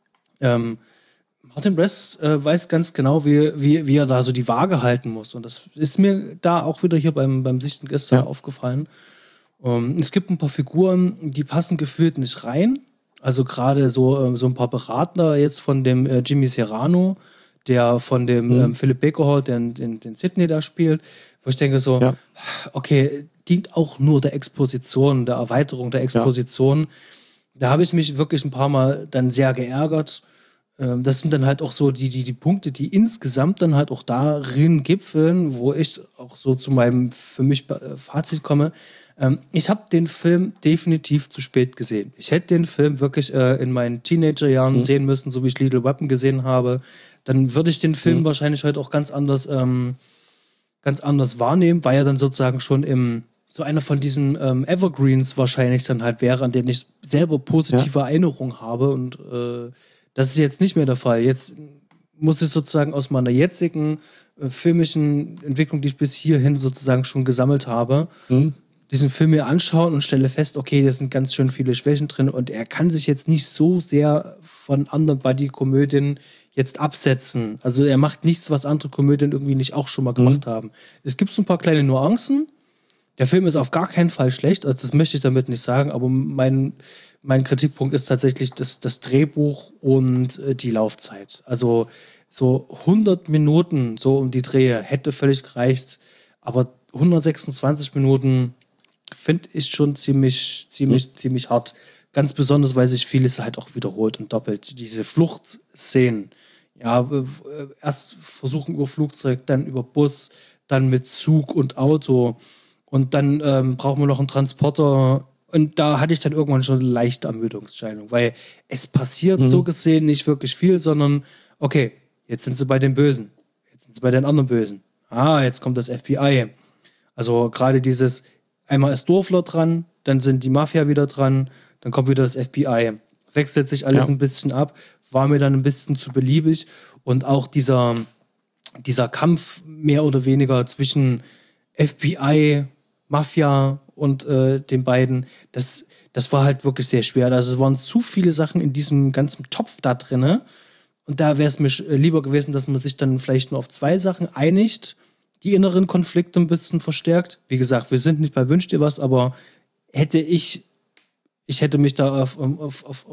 ähm, Martin Brest äh, weiß ganz genau, wie, wie, wie er da so die Waage halten muss. Und das ist mir da auch wieder hier beim, beim Sichten gestern Ja. aufgefallen. Ähm, es gibt ein paar Figuren, die passen gefühlt nicht rein. Also gerade so, ähm, so ein paar Berater jetzt von dem äh, Jimmy Serrano, der von dem Mhm. ähm, Philip Baker Hall, den, den, den Sidney da spielt, wo ich denke so, Ja. okay, dient auch nur der Exposition, der Erweiterung der Exposition. Da habe ich mich wirklich ein paar Mal dann sehr geärgert. Ähm, das sind dann halt auch so die, die, die Punkte, die insgesamt dann halt auch darin gipfeln, wo ich auch so zu meinem für mich äh, Fazit komme. Ähm, ich habe den Film definitiv zu spät gesehen. Ich hätte den Film wirklich äh, in meinen Teenagerjahren Mhm. sehen müssen, so wie ich Little Weapon gesehen habe. Dann würde ich den Film Mhm. wahrscheinlich heute auch ganz anders, ähm, ganz anders wahrnehmen, weil er dann sozusagen schon im so einer von diesen ähm, Evergreens wahrscheinlich dann halt wäre, an denen ich selber positive Erinnerungen habe. Und äh, das ist jetzt nicht mehr der Fall. Jetzt muss ich sozusagen aus meiner jetzigen äh, filmischen Entwicklung, die ich bis hierhin sozusagen schon gesammelt habe, Mhm. diesen Film mir anschauen und stelle fest, okay, da sind ganz schön viele Schwächen drin und er kann sich jetzt nicht so sehr von anderen Buddy-Komödien jetzt absetzen. Also er macht nichts, was andere Komödien irgendwie nicht auch schon mal gemacht haben. Es gibt so ein paar kleine Nuancen. Der Film ist auf gar keinen Fall schlecht, also das möchte ich damit nicht sagen, aber mein, mein Kritikpunkt ist tatsächlich das, das Drehbuch und äh, die Laufzeit. Also so hundert Minuten so um die Drehe hätte völlig gereicht, aber hundertsechsundzwanzig Minuten finde ich schon ziemlich, ziemlich, mhm. ziemlich hart. Ganz besonders, weil sich vieles halt auch wiederholt und doppelt. Diese Fluchtszenen, ja, erst versuchen über Flugzeug, dann über Bus, dann mit Zug und Auto und dann ähm, brauchen wir noch einen Transporter und da hatte ich dann irgendwann schon eine leichte Ermüdungsscheidung, weil es passiert mhm. so gesehen nicht wirklich viel, sondern okay, jetzt sind sie bei den Bösen, jetzt sind sie bei den anderen Bösen. Ah, jetzt kommt das F B I. Also gerade dieses, einmal ist Dorfler dran, dann sind die Mafia wieder dran, dann kommt wieder das F B I. Wechselt sich alles ja. ein bisschen ab, war mir dann ein bisschen zu beliebig. Und auch dieser, dieser Kampf mehr oder weniger zwischen F B I, Mafia und äh, den beiden, das, das war halt wirklich sehr schwer. Also es waren zu viele Sachen in diesem ganzen Topf da drin. Und da wäre es mir lieber gewesen, dass man sich dann vielleicht nur auf zwei Sachen einigt, die inneren Konflikte ein bisschen verstärkt. Wie gesagt, wir sind nicht bei Wünsch dir was, aber hätte ich, ich hätte mich da auf, auf, auf, auf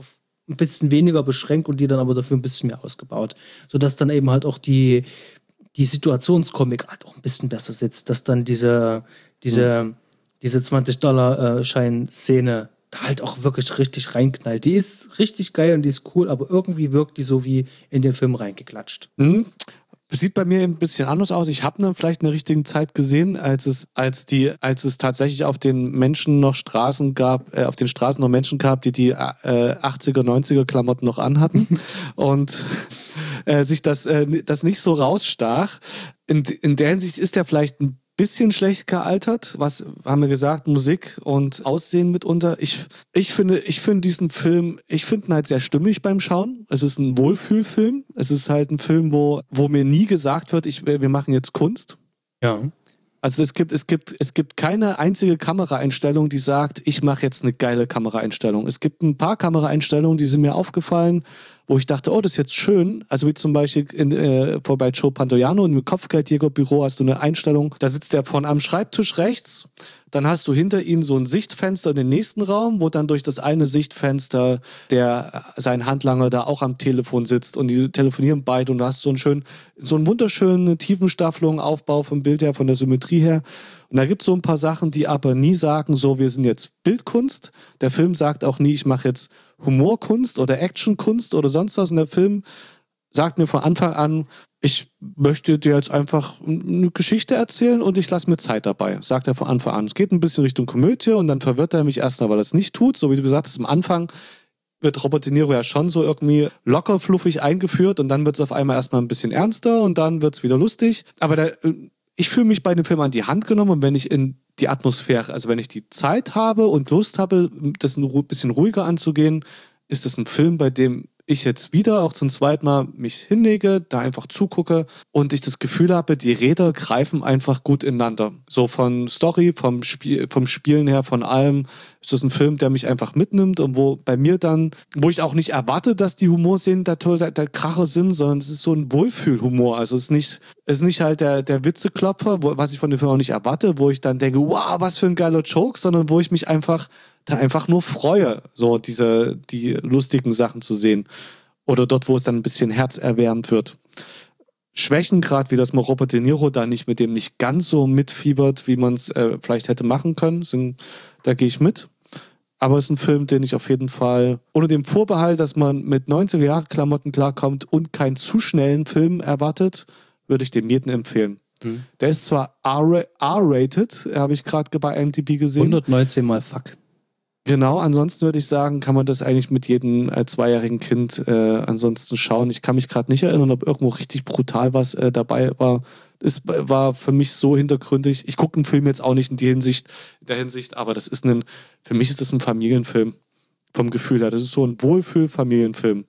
ein bisschen weniger beschränkt und die dann aber dafür ein bisschen mehr ausgebaut. Sodass dann eben halt auch die, die Situationskomik halt auch ein bisschen besser sitzt, dass dann diese, diese, mhm. diese zwanzig-Dollar-Schein-Szene da halt auch wirklich richtig reinknallt. Die ist richtig geil und die ist cool, aber irgendwie wirkt die so wie in den Film reingeklatscht. Mhm. Sieht bei mir ein bisschen anders aus. Ich habe ne, vielleicht in der richtigen Zeit gesehen, als es, als die, als es tatsächlich auf den Menschen noch Straßen gab, äh, auf den Straßen noch Menschen gab, die die äh, achtziger, neunziger Klamotten noch anhatten und äh, sich das, äh, das nicht so rausstach. In, in der Hinsicht ist der vielleicht ein bisschen schlecht gealtert. Was haben wir gesagt? Musik und Aussehen mitunter. Ich, ich finde, ich finde diesen Film, ich finde ihn halt sehr stimmig beim Schauen. Es ist ein Wohlfühlfilm. Es ist halt ein Film, wo, wo mir nie gesagt wird, ich, wir machen jetzt Kunst. Ja. Also es gibt, es gibt, es gibt keine einzige Kameraeinstellung, die sagt, ich mache jetzt eine geile Kameraeinstellung. Es gibt ein paar Kameraeinstellungen, die sind mir aufgefallen, wo ich dachte, oh, das ist jetzt schön. Also wie zum Beispiel in, äh, vor bei Joe Pantoliano im Kopfgeldjägerbüro hast du eine Einstellung, da sitzt der von am Schreibtisch rechts, dann hast du hinter ihm so ein Sichtfenster in den nächsten Raum, wo dann durch das eine Sichtfenster der sein Handlanger da auch am Telefon sitzt und die telefonieren beide und du hast so einen schönen, so einen wunderschönen Tiefenstaffelung, Aufbau vom Bild her, von der Symmetrie her. Und da gibt es so ein paar Sachen, die aber nie sagen, so, wir sind jetzt Bildkunst. Der Film sagt auch nie, ich mache jetzt Humorkunst oder Actionkunst oder sonst was. Und der Film sagt mir von Anfang an, ich möchte dir jetzt einfach eine Geschichte erzählen und ich lasse mir Zeit dabei, sagt er von Anfang an. Es geht ein bisschen Richtung Komödie und dann verwirrt er mich erstmal, weil er es nicht tut. So wie du gesagt hast, am Anfang wird Robert De Niro ja schon so irgendwie locker fluffig eingeführt und dann wird es auf einmal erstmal ein bisschen ernster und dann wird es wieder lustig. Aber der, ich fühle mich bei dem Film an die Hand genommen und wenn ich in die Atmosphäre, also wenn ich die Zeit habe und Lust habe, das ein bisschen ruhiger anzugehen, ist das ein Film, bei dem ich jetzt wieder auch zum zweiten Mal mich hinlege, da einfach zugucke und ich das Gefühl habe, die Räder greifen einfach gut ineinander. So von Story, vom, Spiel, vom Spielen her, von allem ist das ein Film, der mich einfach mitnimmt und wo bei mir dann, wo ich auch nicht erwarte, dass die Humorszenen da toll, der, der Kracher sind, sondern es ist so ein Wohlfühlhumor. Also es ist nicht, es ist nicht halt der, der Witzeklopfer, wo, was ich von dem Film auch nicht erwarte, wo ich dann denke, wow, was für ein geiler Joke, sondern wo ich mich einfach dann einfach nur freue, so diese, die lustigen Sachen zu sehen. Oder dort, wo es dann ein bisschen herzerwärmend wird. Schwächen, gerade wie das Robert De Niro da nicht mit dem nicht ganz so mitfiebert, wie man es äh, vielleicht hätte machen können, sind, da gehe ich mit. Aber es ist ein Film, den ich auf jeden Fall, ohne dem Vorbehalt, dass man mit neunziger-Jahre-Klamotten klarkommt und keinen zu schnellen Film erwartet, würde ich dem jeden empfehlen. Hm. Der ist zwar R-rated, habe ich gerade bei I M D B gesehen. hundertneunzehn mal Fuck. Genau, ansonsten würde ich sagen, kann man das eigentlich mit jedem äh, zweijährigen Kind äh, ansonsten schauen. Ich kann mich gerade nicht erinnern, ob irgendwo richtig brutal was äh, dabei war. Es war für mich so hintergründig. Ich gucke den Film jetzt auch nicht in die Hinsicht, in der Hinsicht, aber das ist ein, für mich ist das ein Familienfilm. Vom Gefühl her. Das ist so ein Wohlfühl-Familienfilm.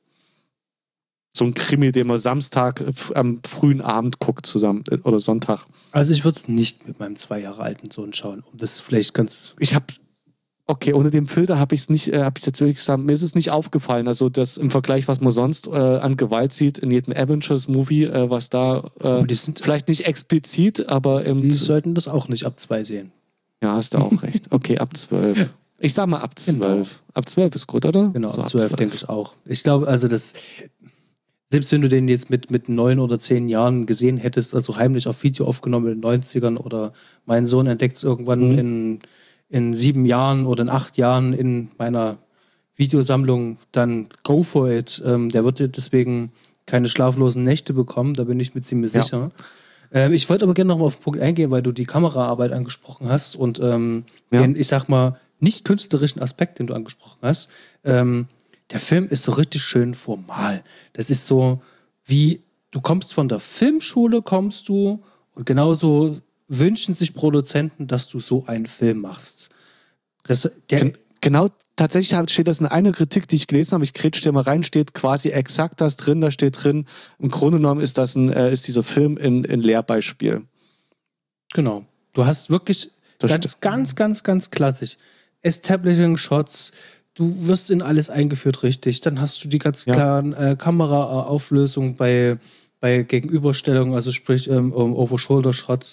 So ein Krimi, den man Samstag äh, am frühen Abend guckt zusammen äh, oder Sonntag. Also ich würde es nicht mit meinem zwei Jahre alten Sohn schauen, um das vielleicht ganz... Ich habe Okay, ohne den Filter habe ich es nicht, äh, habe ich jetzt wirklich gesagt, mir ist es nicht aufgefallen. Also das im Vergleich, was man sonst äh, an Gewalt sieht in jedem Avengers-Movie, äh, was da äh, die sind, vielleicht nicht explizit, aber im die sollten das auch nicht ab zwei sehen. Ja, hast du auch recht. Okay, ab zwölf. Ich sag mal ab zwölf. Genau. Ab zwölf ist gut, oder? Genau, so, ab zwölf denke ich auch. Ich glaube, also das, selbst wenn du den jetzt mit, mit neun oder zehn Jahren gesehen hättest, also heimlich auf Video aufgenommen in den neunzigern oder mein Sohn entdeckt es irgendwann mhm. in in sieben Jahren oder in acht Jahren in meiner Videosammlung, dann go for it. Ähm, der wird deswegen keine schlaflosen Nächte bekommen, da bin ich mir ziemlich ja. sicher. Ähm, ich wollte aber gerne noch mal auf den Punkt eingehen, weil du die Kameraarbeit angesprochen hast und ähm, ja. den, ich sag mal, nicht künstlerischen Aspekt, den du angesprochen hast. Ähm, der Film ist so richtig schön formal. Das ist so wie, du kommst von der Filmschule, kommst du und genauso wünschen sich Produzenten, dass du so einen Film machst. Das, der Gen- genau, tatsächlich steht das in einer Kritik, die ich gelesen habe, ich kretsche dir mal rein, steht quasi exakt das drin, da steht drin, im Grunde genommen ist das ein, äh, ist dieser Film ein, ein Lehrbeispiel. Genau. Du hast wirklich das ganz, st- ganz, ganz, ganz klassisch Establishing Shots, du wirst in alles eingeführt richtig, dann hast du die ganz ja. klaren äh, Kameraauflösungen bei, bei Gegenüberstellungen, also sprich ähm, Over-Shoulder-Shots,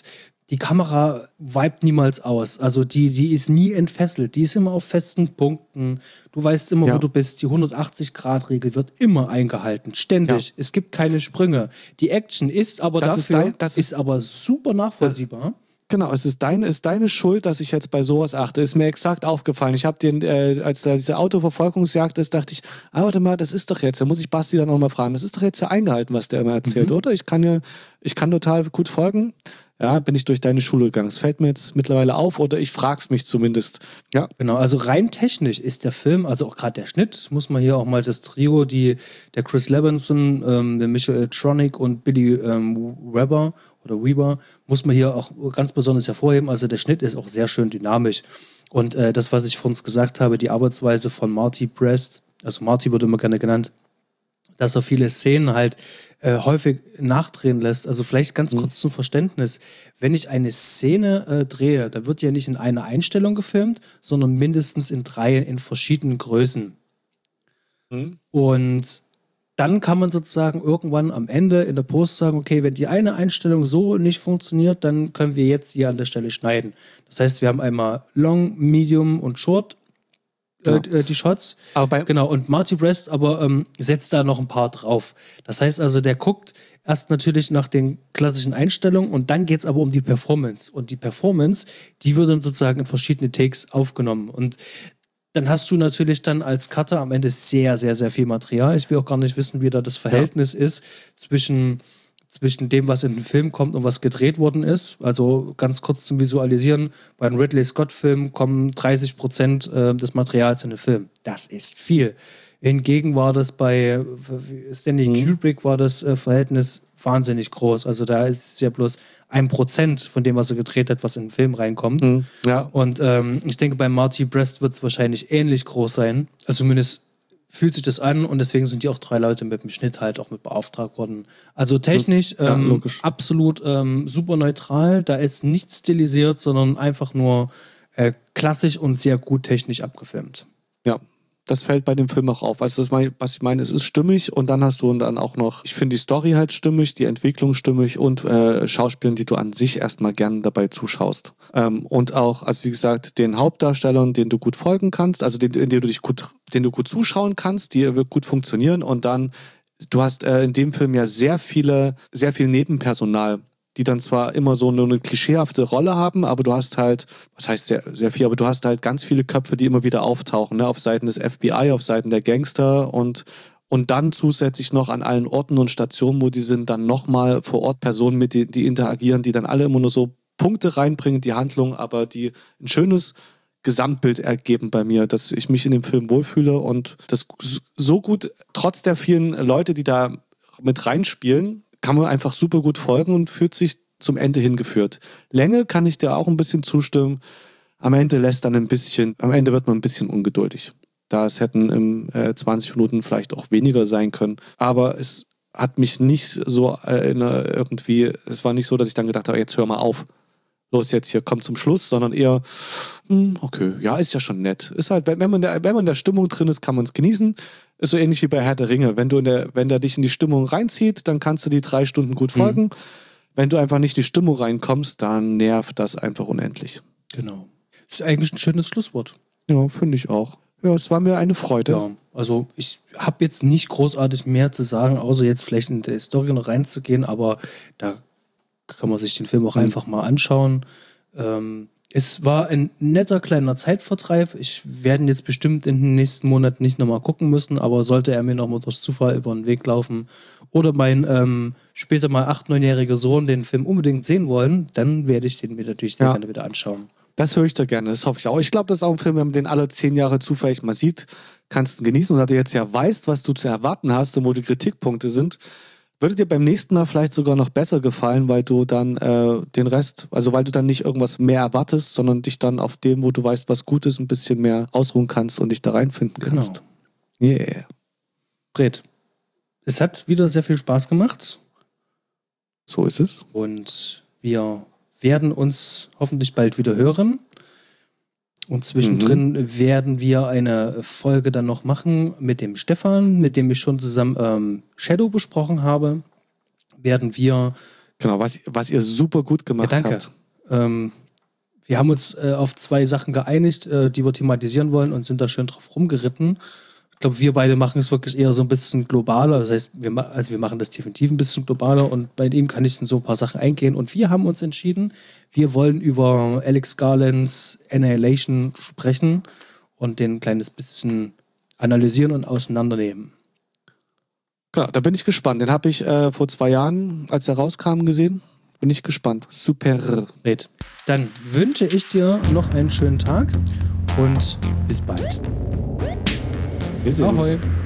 die Kamera vibet niemals aus. Also die, die ist nie entfesselt. Die ist immer auf festen Punkten. Du weißt immer, Ja. wo du bist. Die hundertachtzig-Grad-Regel wird immer eingehalten. Ständig. Ja. Es gibt keine Sprünge. Die Action ist aber Das dafür, ist dein- das ist, ist- aber super nachvollziehbar. Genau, es ist, dein, ist deine Schuld, dass ich jetzt bei sowas achte. Ist mir exakt aufgefallen. Ich habe den, äh, als da diese Autoverfolgungsjagd ist, dachte ich, ah, warte mal, das ist doch jetzt, da muss ich Basti dann noch mal fragen, das ist doch jetzt ja eingehalten, was der immer erzählt, Mhm. oder? Ich kann ja, ich kann total gut folgen. Ja, bin ich durch deine Schule gegangen. Es fällt mir jetzt mittlerweile auf, oder ich frag's mich zumindest. Ja, Genau, also rein technisch ist der Film, also auch gerade der Schnitt, muss man hier auch mal das Trio, die, der Chris Levinson, ähm, der Michael Tronick und Billy ähm, Weber oder Weber, muss man hier auch ganz besonders hervorheben. Also der Schnitt ist auch sehr schön dynamisch. Und äh, das, was ich vorhin gesagt habe, die Arbeitsweise von Marty Brest, also Marty wird immer gerne genannt, dass er viele Szenen halt äh, häufig nachdrehen lässt. Also vielleicht ganz kurz zum Verständnis. Wenn ich eine Szene äh, drehe, da wird ja nicht in einer Einstellung gefilmt, sondern mindestens in drei in verschiedenen Größen. Mhm. Und dann kann man sozusagen irgendwann am Ende in der Post sagen, okay, wenn die eine Einstellung so nicht funktioniert, dann können wir jetzt hier an der Stelle schneiden. Das heißt, wir haben einmal Long, Medium und Short Genau. äh, die Shots. aber bei, Genau, und Marty Brest aber ähm, setzt da noch ein paar drauf. Das heißt also, der guckt erst natürlich nach den klassischen Einstellungen und dann geht es aber um die Performance. Und die Performance, die wird dann sozusagen in verschiedene Takes aufgenommen. Und dann hast du natürlich dann als Cutter am Ende sehr, sehr, sehr viel Material. Ich will auch gar nicht wissen, wie da das Verhältnis ist zwischen, zwischen dem, was in den Film kommt und was gedreht worden ist. Also ganz kurz zum Visualisieren, bei einem Ridley Scott-Film kommen dreißig Prozent äh, des Materials in den Film. Das ist viel. Hingegen war das bei Stanley Mhm. Kubrick war das äh, Verhältnis wahnsinnig groß. Also da ist es ja bloß ein Prozent von dem, was er gedreht hat, was in den Film reinkommt. Mhm. Ja, Und ähm, ich denke, bei Marty Brest wird es wahrscheinlich ähnlich groß sein. Also zumindest fühlt sich das an und deswegen sind die auch drei Leute mit dem Schnitt halt auch mit beauftragt worden. Also technisch Ja, ähm, logisch. absolut ähm, super neutral. Da ist nichts stilisiert, sondern einfach nur äh, klassisch und sehr gut technisch abgefilmt. ja. Das fällt bei dem Film auch auf. Also das mein, was ich meine, es ist stimmig und dann hast du dann auch noch, ich finde die Story halt stimmig, die Entwicklung stimmig und äh, Schauspielern, die du an sich erstmal gern dabei zuschaust. Ähm, und auch, also wie gesagt, den Hauptdarstellern, denen du gut folgen kannst, also den, den du dich gut, den du gut zuschauen kannst, die wird gut funktionieren und dann, du hast äh, in dem Film ja sehr viele, sehr viel Nebenpersonal, die dann zwar immer so eine, eine klischeehafte Rolle haben, aber du hast halt, was heißt sehr, sehr viel, aber du hast halt ganz viele Köpfe, die immer wieder auftauchen, ne? Auf Seiten des F B I, auf Seiten der Gangster und, und dann zusätzlich noch an allen Orten und Stationen, wo die sind, dann nochmal vor Ort Personen mit, die, die interagieren, die dann alle immer nur so Punkte reinbringen in die Handlung, aber die ein schönes Gesamtbild ergeben bei mir, dass ich mich in dem Film wohlfühle und das so gut, trotz der vielen Leute, die da mit reinspielen, kann man einfach super gut folgen und fühlt sich zum Ende hingeführt. Länge kann ich dir auch ein bisschen zustimmen. Am Ende lässt dann ein bisschen, am Ende wird man ein bisschen ungeduldig. Da es hätten im äh, zwanzig Minuten vielleicht auch weniger sein können. Aber es hat mich nicht so äh, in, äh, irgendwie, es war nicht so, dass ich dann gedacht habe, jetzt hör mal auf. Los jetzt hier, komm zum Schluss, sondern eher, hm, okay, ja, ist ja schon nett. Ist halt, wenn wenn man, der, wenn man in der Stimmung drin ist, kann man es genießen. Ist so ähnlich wie bei Herr der Ringe. Wenn du in der, wenn der dich in die Stimmung reinzieht, dann kannst du die drei Stunden gut folgen. Mhm. Wenn du einfach nicht in die Stimmung reinkommst, dann nervt das einfach unendlich. Genau. Das ist eigentlich ein schönes Schlusswort. Ja, finde ich auch. Ja, es war mir eine Freude. Ja, also ich habe jetzt nicht großartig mehr zu sagen, außer jetzt vielleicht in die Story noch reinzugehen, aber da kann man sich den Film auch mhm. einfach mal anschauen. Ähm, es war ein netter kleiner Zeitvertreib. Ich werde jetzt bestimmt in den nächsten Monaten nicht nochmal gucken müssen, aber sollte er mir nochmal durch Zufall über den Weg laufen oder mein ähm, später mal acht-, neunjähriger Sohn den Film unbedingt sehen wollen, dann werde ich den mir natürlich sehr ja. gerne wieder anschauen. Das höre ich da gerne, das hoffe ich auch. Ich glaube, das ist auch ein Film, wenn man den alle zehn Jahre zufällig mal sieht, kannst du ihn genießen und da du jetzt ja weißt, was du zu erwarten hast und wo die Kritikpunkte sind, würde dir beim nächsten Mal vielleicht sogar noch besser gefallen, weil du dann äh, den Rest, also weil du dann nicht irgendwas mehr erwartest, sondern dich dann auf dem, wo du weißt, was gut ist, ein bisschen mehr ausruhen kannst und dich da reinfinden kannst. Genau. Yeah. Fred, es hat wieder sehr viel Spaß gemacht. So ist es. Und wir werden uns hoffentlich bald wieder hören. Und zwischendrin mhm. werden wir eine Folge dann noch machen mit dem Stefan, mit dem ich schon zusammen ähm, Shadow besprochen habe. Werden wir... Genau, was, was ihr super gut gemacht ja, danke. habt. Ähm, wir haben uns äh, auf zwei Sachen geeinigt, äh, die wir thematisieren wollen und sind da schön drauf rumgeritten. Ich glaube, wir beide machen es wirklich eher so ein bisschen globaler. Das heißt, wir, ma- also wir machen das definitiv ein bisschen globaler und bei ihm kann ich in so ein paar Sachen eingehen. Und wir haben uns entschieden, wir wollen über Alex Garlands Annihilation sprechen und den ein kleines bisschen analysieren und auseinandernehmen. Klar, da bin ich gespannt. Den habe ich äh, vor zwei Jahren, als er rauskam, gesehen. Bin ich gespannt. Super. Red. Dann wünsche ich dir noch einen schönen Tag und bis bald. Wir sehen uns. Ahoi.